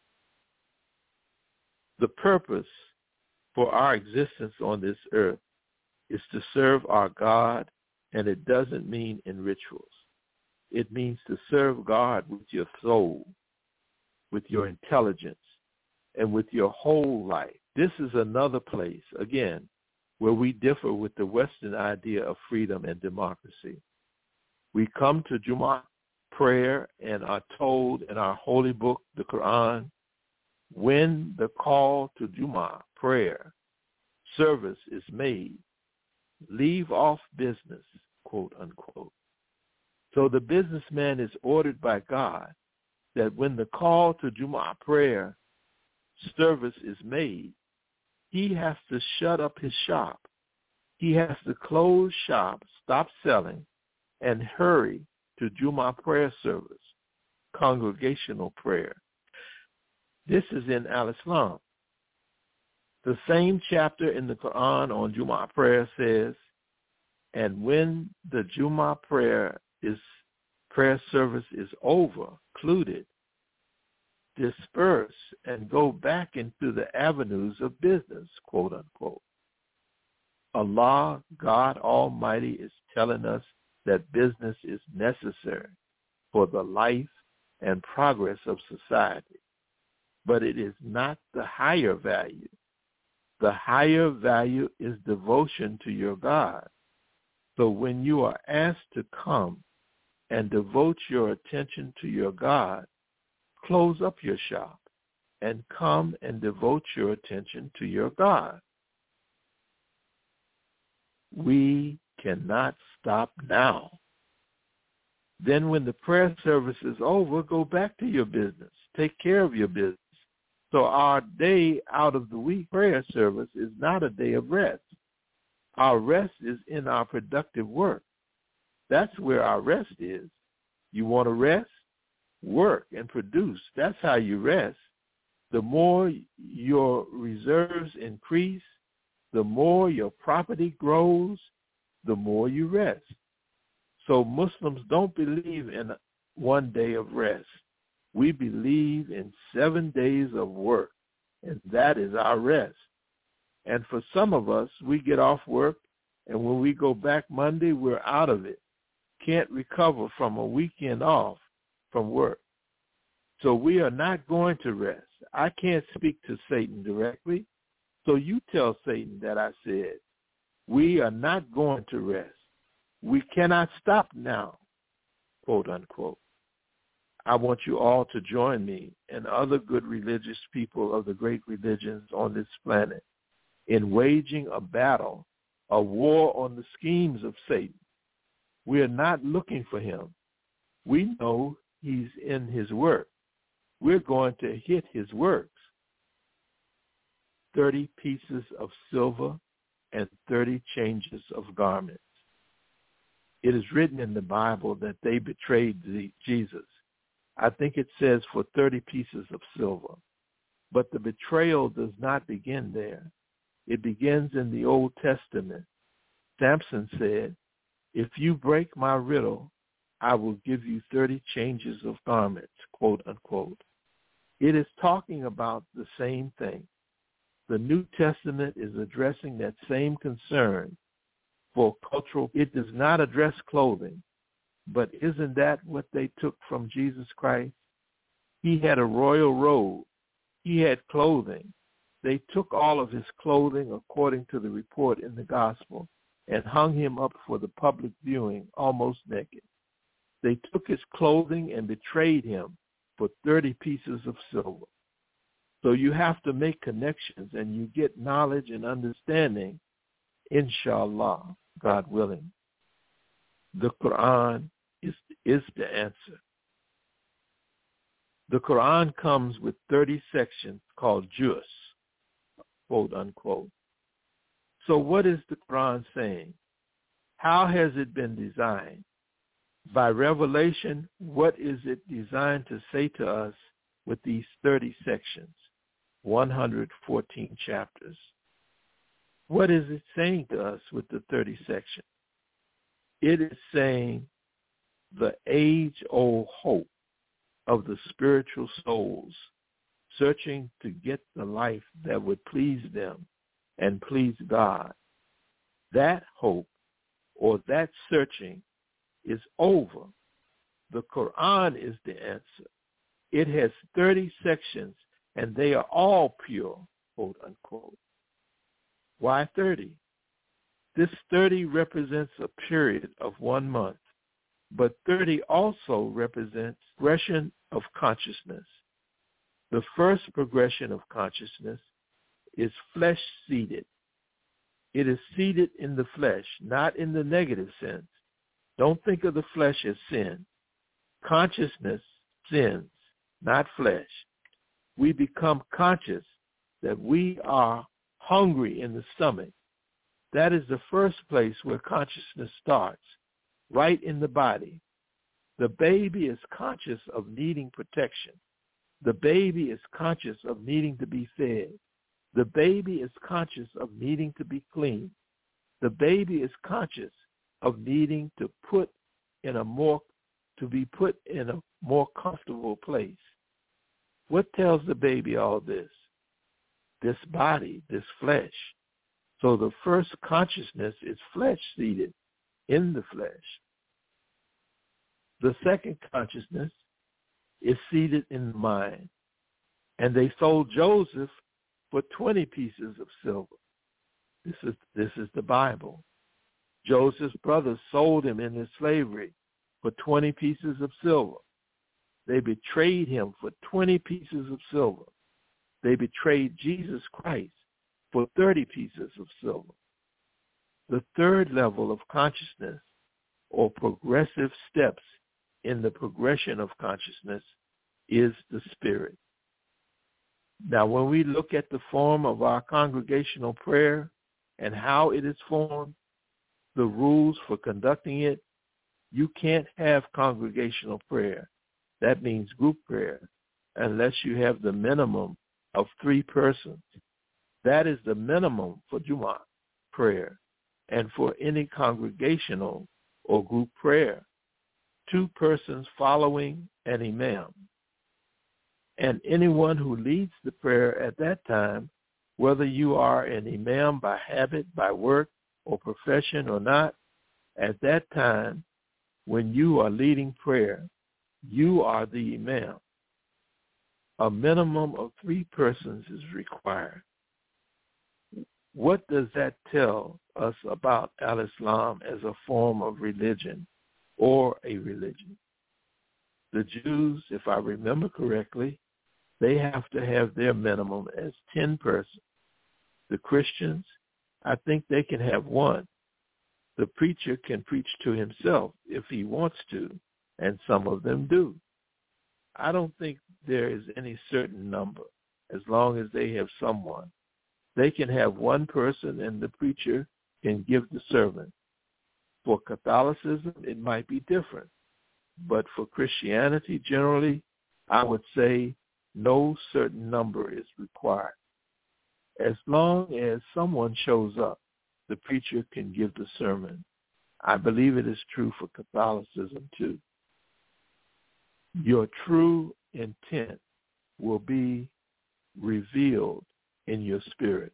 The purpose for our existence on this earth is to serve our God, and it doesn't mean in rituals. It means to serve God with your soul, with your intelligence, and with your whole life. This is another place, again, where we differ with the Western idea of freedom and democracy. We come to Jummah prayer and are told in our holy book, the Quran, when the call to Jummah prayer service is made, leave off business, quote unquote. So the businessman is ordered by God that when the call to Jummah prayer service is made, he has to shut up his shop. He has to close shop, stop selling, and hurry to Jummah prayer service, congregational prayer. This is in Al-Islam. The same chapter in the Quran on Jummah prayer says, and when the Jummah prayer service is over, concluded, disperse and go back into the avenues of business, quote unquote. Allah, God Almighty, is telling us that business is necessary for the life and progress of society. But it is not the higher value. The higher value is devotion to your God. So when you are asked to come and devote your attention to your God, close up your shop and come and devote your attention to your God. We cannot stop now. Then when the prayer service is over, go back to your business. Take care of your business. So our day out of the week prayer service is not a day of rest. Our rest is in our productive work. That's where our rest is. You want to rest? Work and produce. That's how you rest. The more your reserves increase, the more your property grows, the more you rest. So Muslims don't believe in one day of rest. We believe in 7 days of work, and that is our rest. And for some of us, we get off work, and when we go back Monday, we're out of it. Can't recover from a weekend off from work. So we are not going to rest. I can't speak to Satan directly, so you tell Satan that I said, we are not going to rest. We cannot stop now, quote unquote. I want you all to join me and other good religious people of the great religions on this planet in waging a battle, a war on the schemes of Satan. We are not looking for him. We know he's in his work. We're going to hit his works. 30 pieces of silver and 30 changes of garments. It is written in the Bible that they betrayed Jesus. I think it says for 30 pieces of silver. But the betrayal does not begin there. It begins in the Old Testament. Samson said, if you break my riddle, I will give you 30 changes of garments, quote unquote. It is talking about the same thing. The New Testament is addressing that same concern for cultural. It does not address clothing, but isn't that what they took from Jesus Christ? He had a royal robe. He had clothing. They took all of his clothing, according to the report in the gospel, and hung him up for the public viewing, almost naked. They took his clothing and betrayed him for 30 pieces of silver. So you have to make connections, and you get knowledge and understanding, inshallah, God willing. The Quran is the answer. The Quran comes with 30 sections called juz, quote unquote. So what is the Quran saying? How has it been designed? By revelation, what is it designed to say to us with these 30 sections, 114 chapters? What is it saying to us with the 30 sections? It is saying the age-old hope of the spiritual souls searching to get the life that would please them and please God. That hope or that searching is over. The Quran is the answer. It has 30 sections, and they are all pure, quote unquote. Why 30? This 30 represents a period of 1 month, but 30 also represents progression of consciousness. The first progression of consciousness is flesh-seated. It is seated in the flesh, not in the negative sense. Don't think of the flesh as sin. Consciousness sins, not flesh. We become conscious that we are hungry in the stomach. That is the first place where consciousness starts, right in the body. The baby is conscious of needing protection. The baby is conscious of needing to be fed. The baby is conscious of needing to be clean. The baby is conscious of needing to be put in a more comfortable place. What tells the baby all this? This body, this flesh. So the first consciousness is flesh-seated in the flesh. The second consciousness is seated in the mind. And they sold Joseph for 20 pieces of silver. This is the Bible. Joseph's brothers sold him into slavery for 20 pieces of silver. They betrayed him for 20 pieces of silver. They betrayed Jesus Christ for 30 pieces of silver. The third level of consciousness, or progressive steps in the progression of consciousness, is the spirit. Now, when we look at the form of our congregational prayer and how it is formed, the rules for conducting it, you can't have congregational prayer. That means group prayer, unless you have the minimum of 3 persons. That is the minimum for Jummah prayer and for any congregational or group prayer. 2 persons following an imam. And anyone who leads the prayer at that time, whether you are an imam by habit, by work, or profession or not, at that time, when you are leading prayer, you are the imam. A minimum of 3 persons is required. What does that tell us about al-Islam as a form of religion or a religion? The Jews, if I remember correctly, they have to have their minimum as 10 persons. The Christians, I think they can have 1. The preacher can preach to himself if he wants to, and some of them do. I don't think there is any certain number, as long as they have someone. They can have 1 person and the preacher can give the sermon. For Catholicism, it might be different. But for Christianity, generally, I would say no certain number is required. As long as someone shows up, the preacher can give the sermon. I believe it is true for Catholicism too. Your true intent will be revealed in your spirit.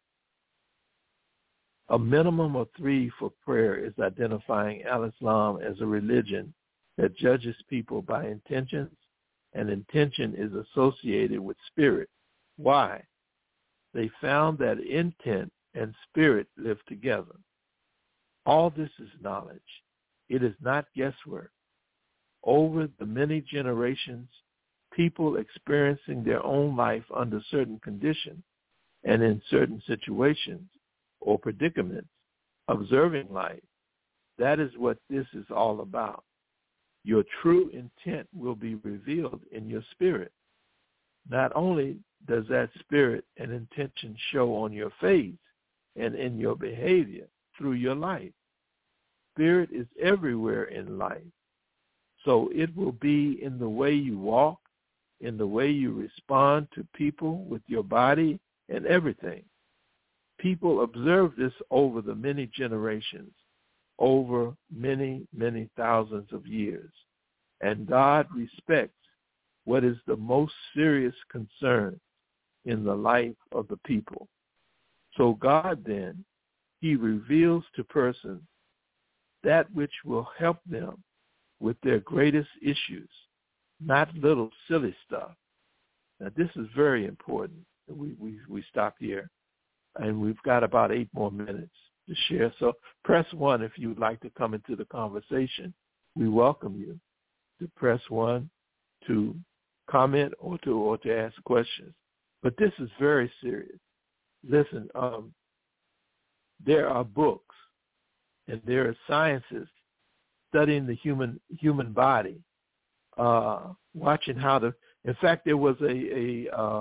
A minimum of 3 for prayer is identifying Al-Islam as a religion that judges people by intentions, and intention is associated with spirit. Why? They found that intent and spirit live together. All this is knowledge. It is not guesswork. Over the many generations, people experiencing their own life under certain conditions and in certain situations or predicaments, observing life, that is what this is all about. Your true intent will be revealed in your spirit. Not only does that spirit and intention show on your face and in your behavior through your life. Spirit is everywhere in life. So it will be in the way you walk, in the way you respond to people with your body and everything. People observe this over the many generations, over many, many thousands of years. And God respects what is the most serious concern in the life of the people. So God then, he reveals to persons that which will help them with their greatest issues, not little silly stuff. Now this is very important. We stop here, and we've got about 8 more minutes to share. So press 1 if you would like to come into the conversation. We welcome you to press 1 to comment or to ask questions. But this is very serious. Listen, there are books and there are sciences studying the human body, watching how to. In fact, there was a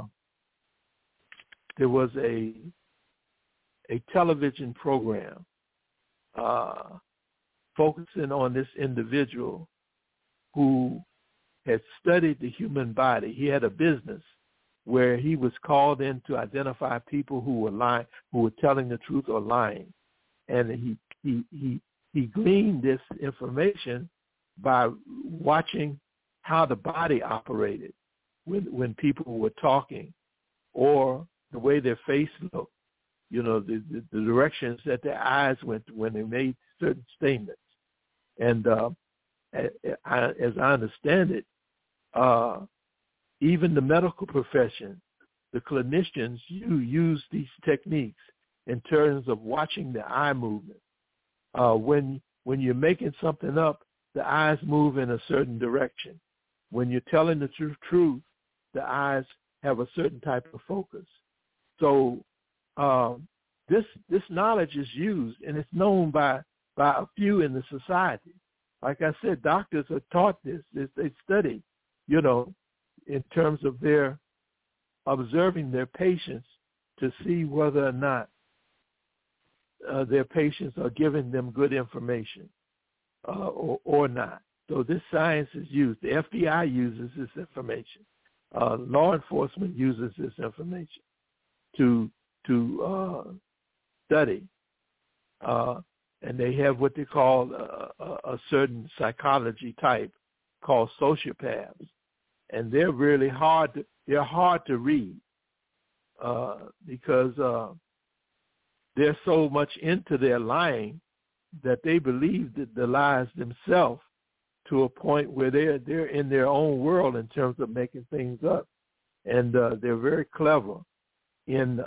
television program focusing on this individual who had studied the human body. He had a business where he was called in to identify people who were lying, who were telling the truth or lying, and he gleaned this information by watching how the body operated when people were talking, or the way their face looked, the directions that their eyes went when they made certain statements. And as I understand it, even the medical profession, the clinicians, use these techniques in terms of watching the eye movement. When you're making something up, the eyes move in a certain direction. When you're telling the truth, the eyes have a certain type of focus. So this knowledge is used, and it's known by a few in the society. Like I said, doctors are taught this. They study, in terms of their observing their patients to see whether or not their patients are giving them good information or not. So this science is used. The FBI uses this information. Law enforcement uses this information to study. And they have what they call a certain psychology type called sociopaths. And they're really hard to read because they're so much into their lying that they believe that the lies themselves to a point where they're in their own world in terms of making things up. And they're very clever in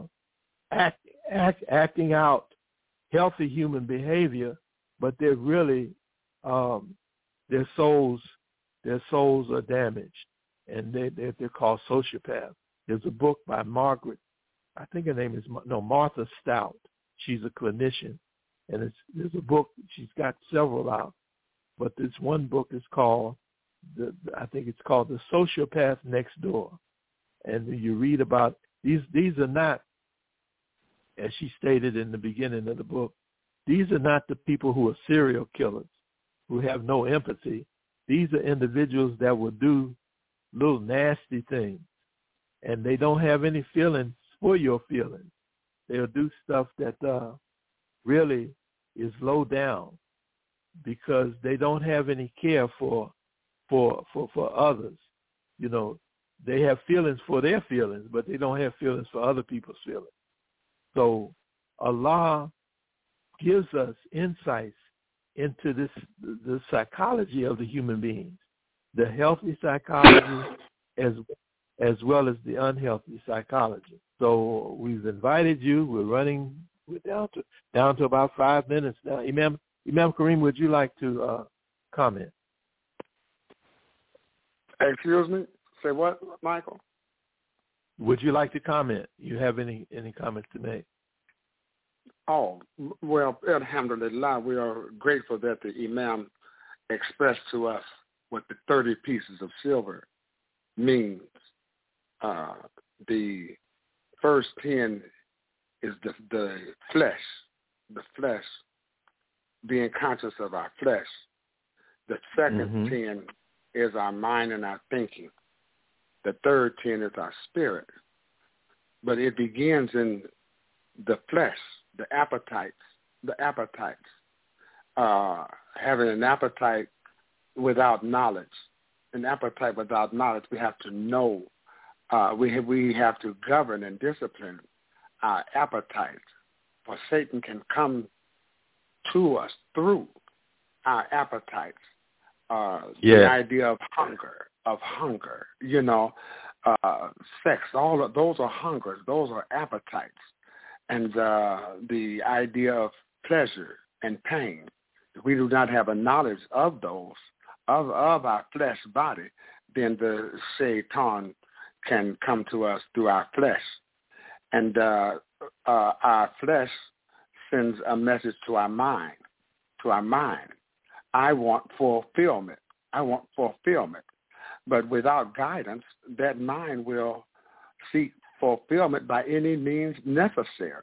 acting out healthy human behavior, but they're really their souls are damaged, and they're called sociopaths. There's a book by Margaret, I think her name is Martha Stout. She's a clinician, and there's a book. She's got several out, but this one book is called I think it's called The Sociopath Next Door, and you read about these are not, as she stated in the beginning of the book, these are not the people who are serial killers, who have no empathy. These are individuals that will do little nasty things, and they don't have any feelings for your feelings. They'll do stuff that really is low down because they don't have any care for others. You know, they have feelings for their feelings, but they don't have feelings for other people's feelings. So Allah gives us insights into the psychology of the human beings, the healthy psychology as well as the unhealthy psychology. So we've invited you. We're down to about 5 minutes now. Imam Kareem, would you like to comment? Excuse me? Say what, Michael? Would you like to comment? You have any comments to make? Oh, well, alhamdulillah, we are grateful that the Imam expressed to us what the 30 pieces of silver means. The first 10 is the flesh, being conscious of our flesh. The second 10 is our mind and our thinking. The third 10 is our spirit. But it begins in the flesh, the appetites. Having an appetite without knowledge. An appetite without knowledge, we have to know. We have to govern and discipline our appetite. For Satan can come to us through our appetites. The idea of hunger, you know, sex, all of those are hungers, those are appetites. And the idea of pleasure and pain. If we do not have a knowledge of those, of our flesh body, then the Shaitan can come to us through our flesh. And our flesh sends a message to our mind. I want fulfillment. But without guidance, that mind will seek fulfillment by any means necessary,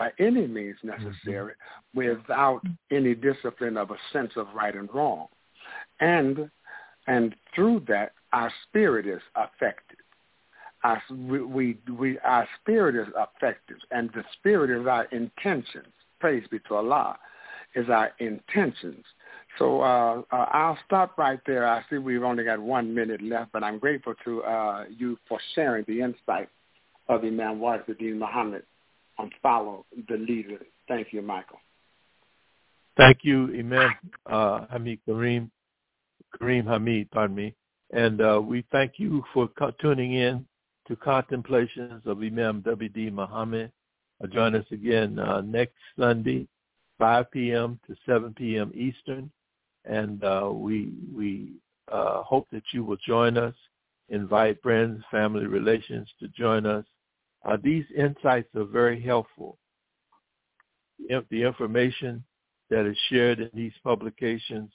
without any discipline of a sense of right and wrong. And through that, our spirit is affected. Our spirit is affected, and the spirit is our intentions. Praise be to Allah, is our intentions. So I'll stop right there. I see we've only got 1 minute left, but I'm grateful to you for sharing the insight of Imam Wasiuddin Muhammad on Follow the Leader. Thank you, Michael. Thank you, Imam Kareem Hamid, pardon me. And we thank you for tuning in to Contemplations of Imam W.D. Muhammad. Join us again next Sunday, 5 p.m. to 7 p.m. Eastern. And we hope that you will join us. Invite friends, family, relations to join us. These insights are very helpful. The information that is shared in these publications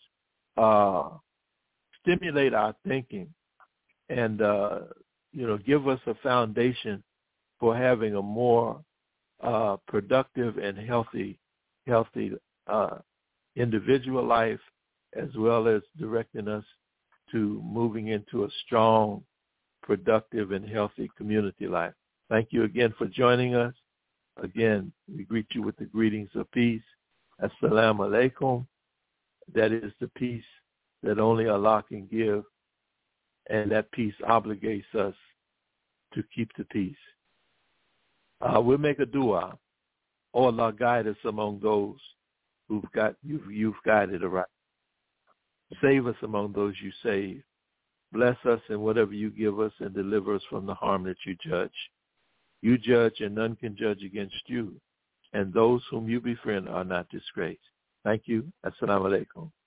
stimulate our thinking and give us a foundation for having a more productive and healthy individual life, as well as directing us to moving into a strong, productive, and healthy community life. Thank you again for joining us. Again, we greet you with the greetings of peace. Assalamu alaikum. That is the peace that only Allah can give, and that peace obligates us to keep the peace. We'll make a dua. Oh, Allah, guide us among those you've guided aright. Save us among those you save. Bless us in whatever you give us, and deliver us from the harm that you judge. You judge, and none can judge against you, and those whom you befriend are not disgraced. Thank you. Assalamu alaikum.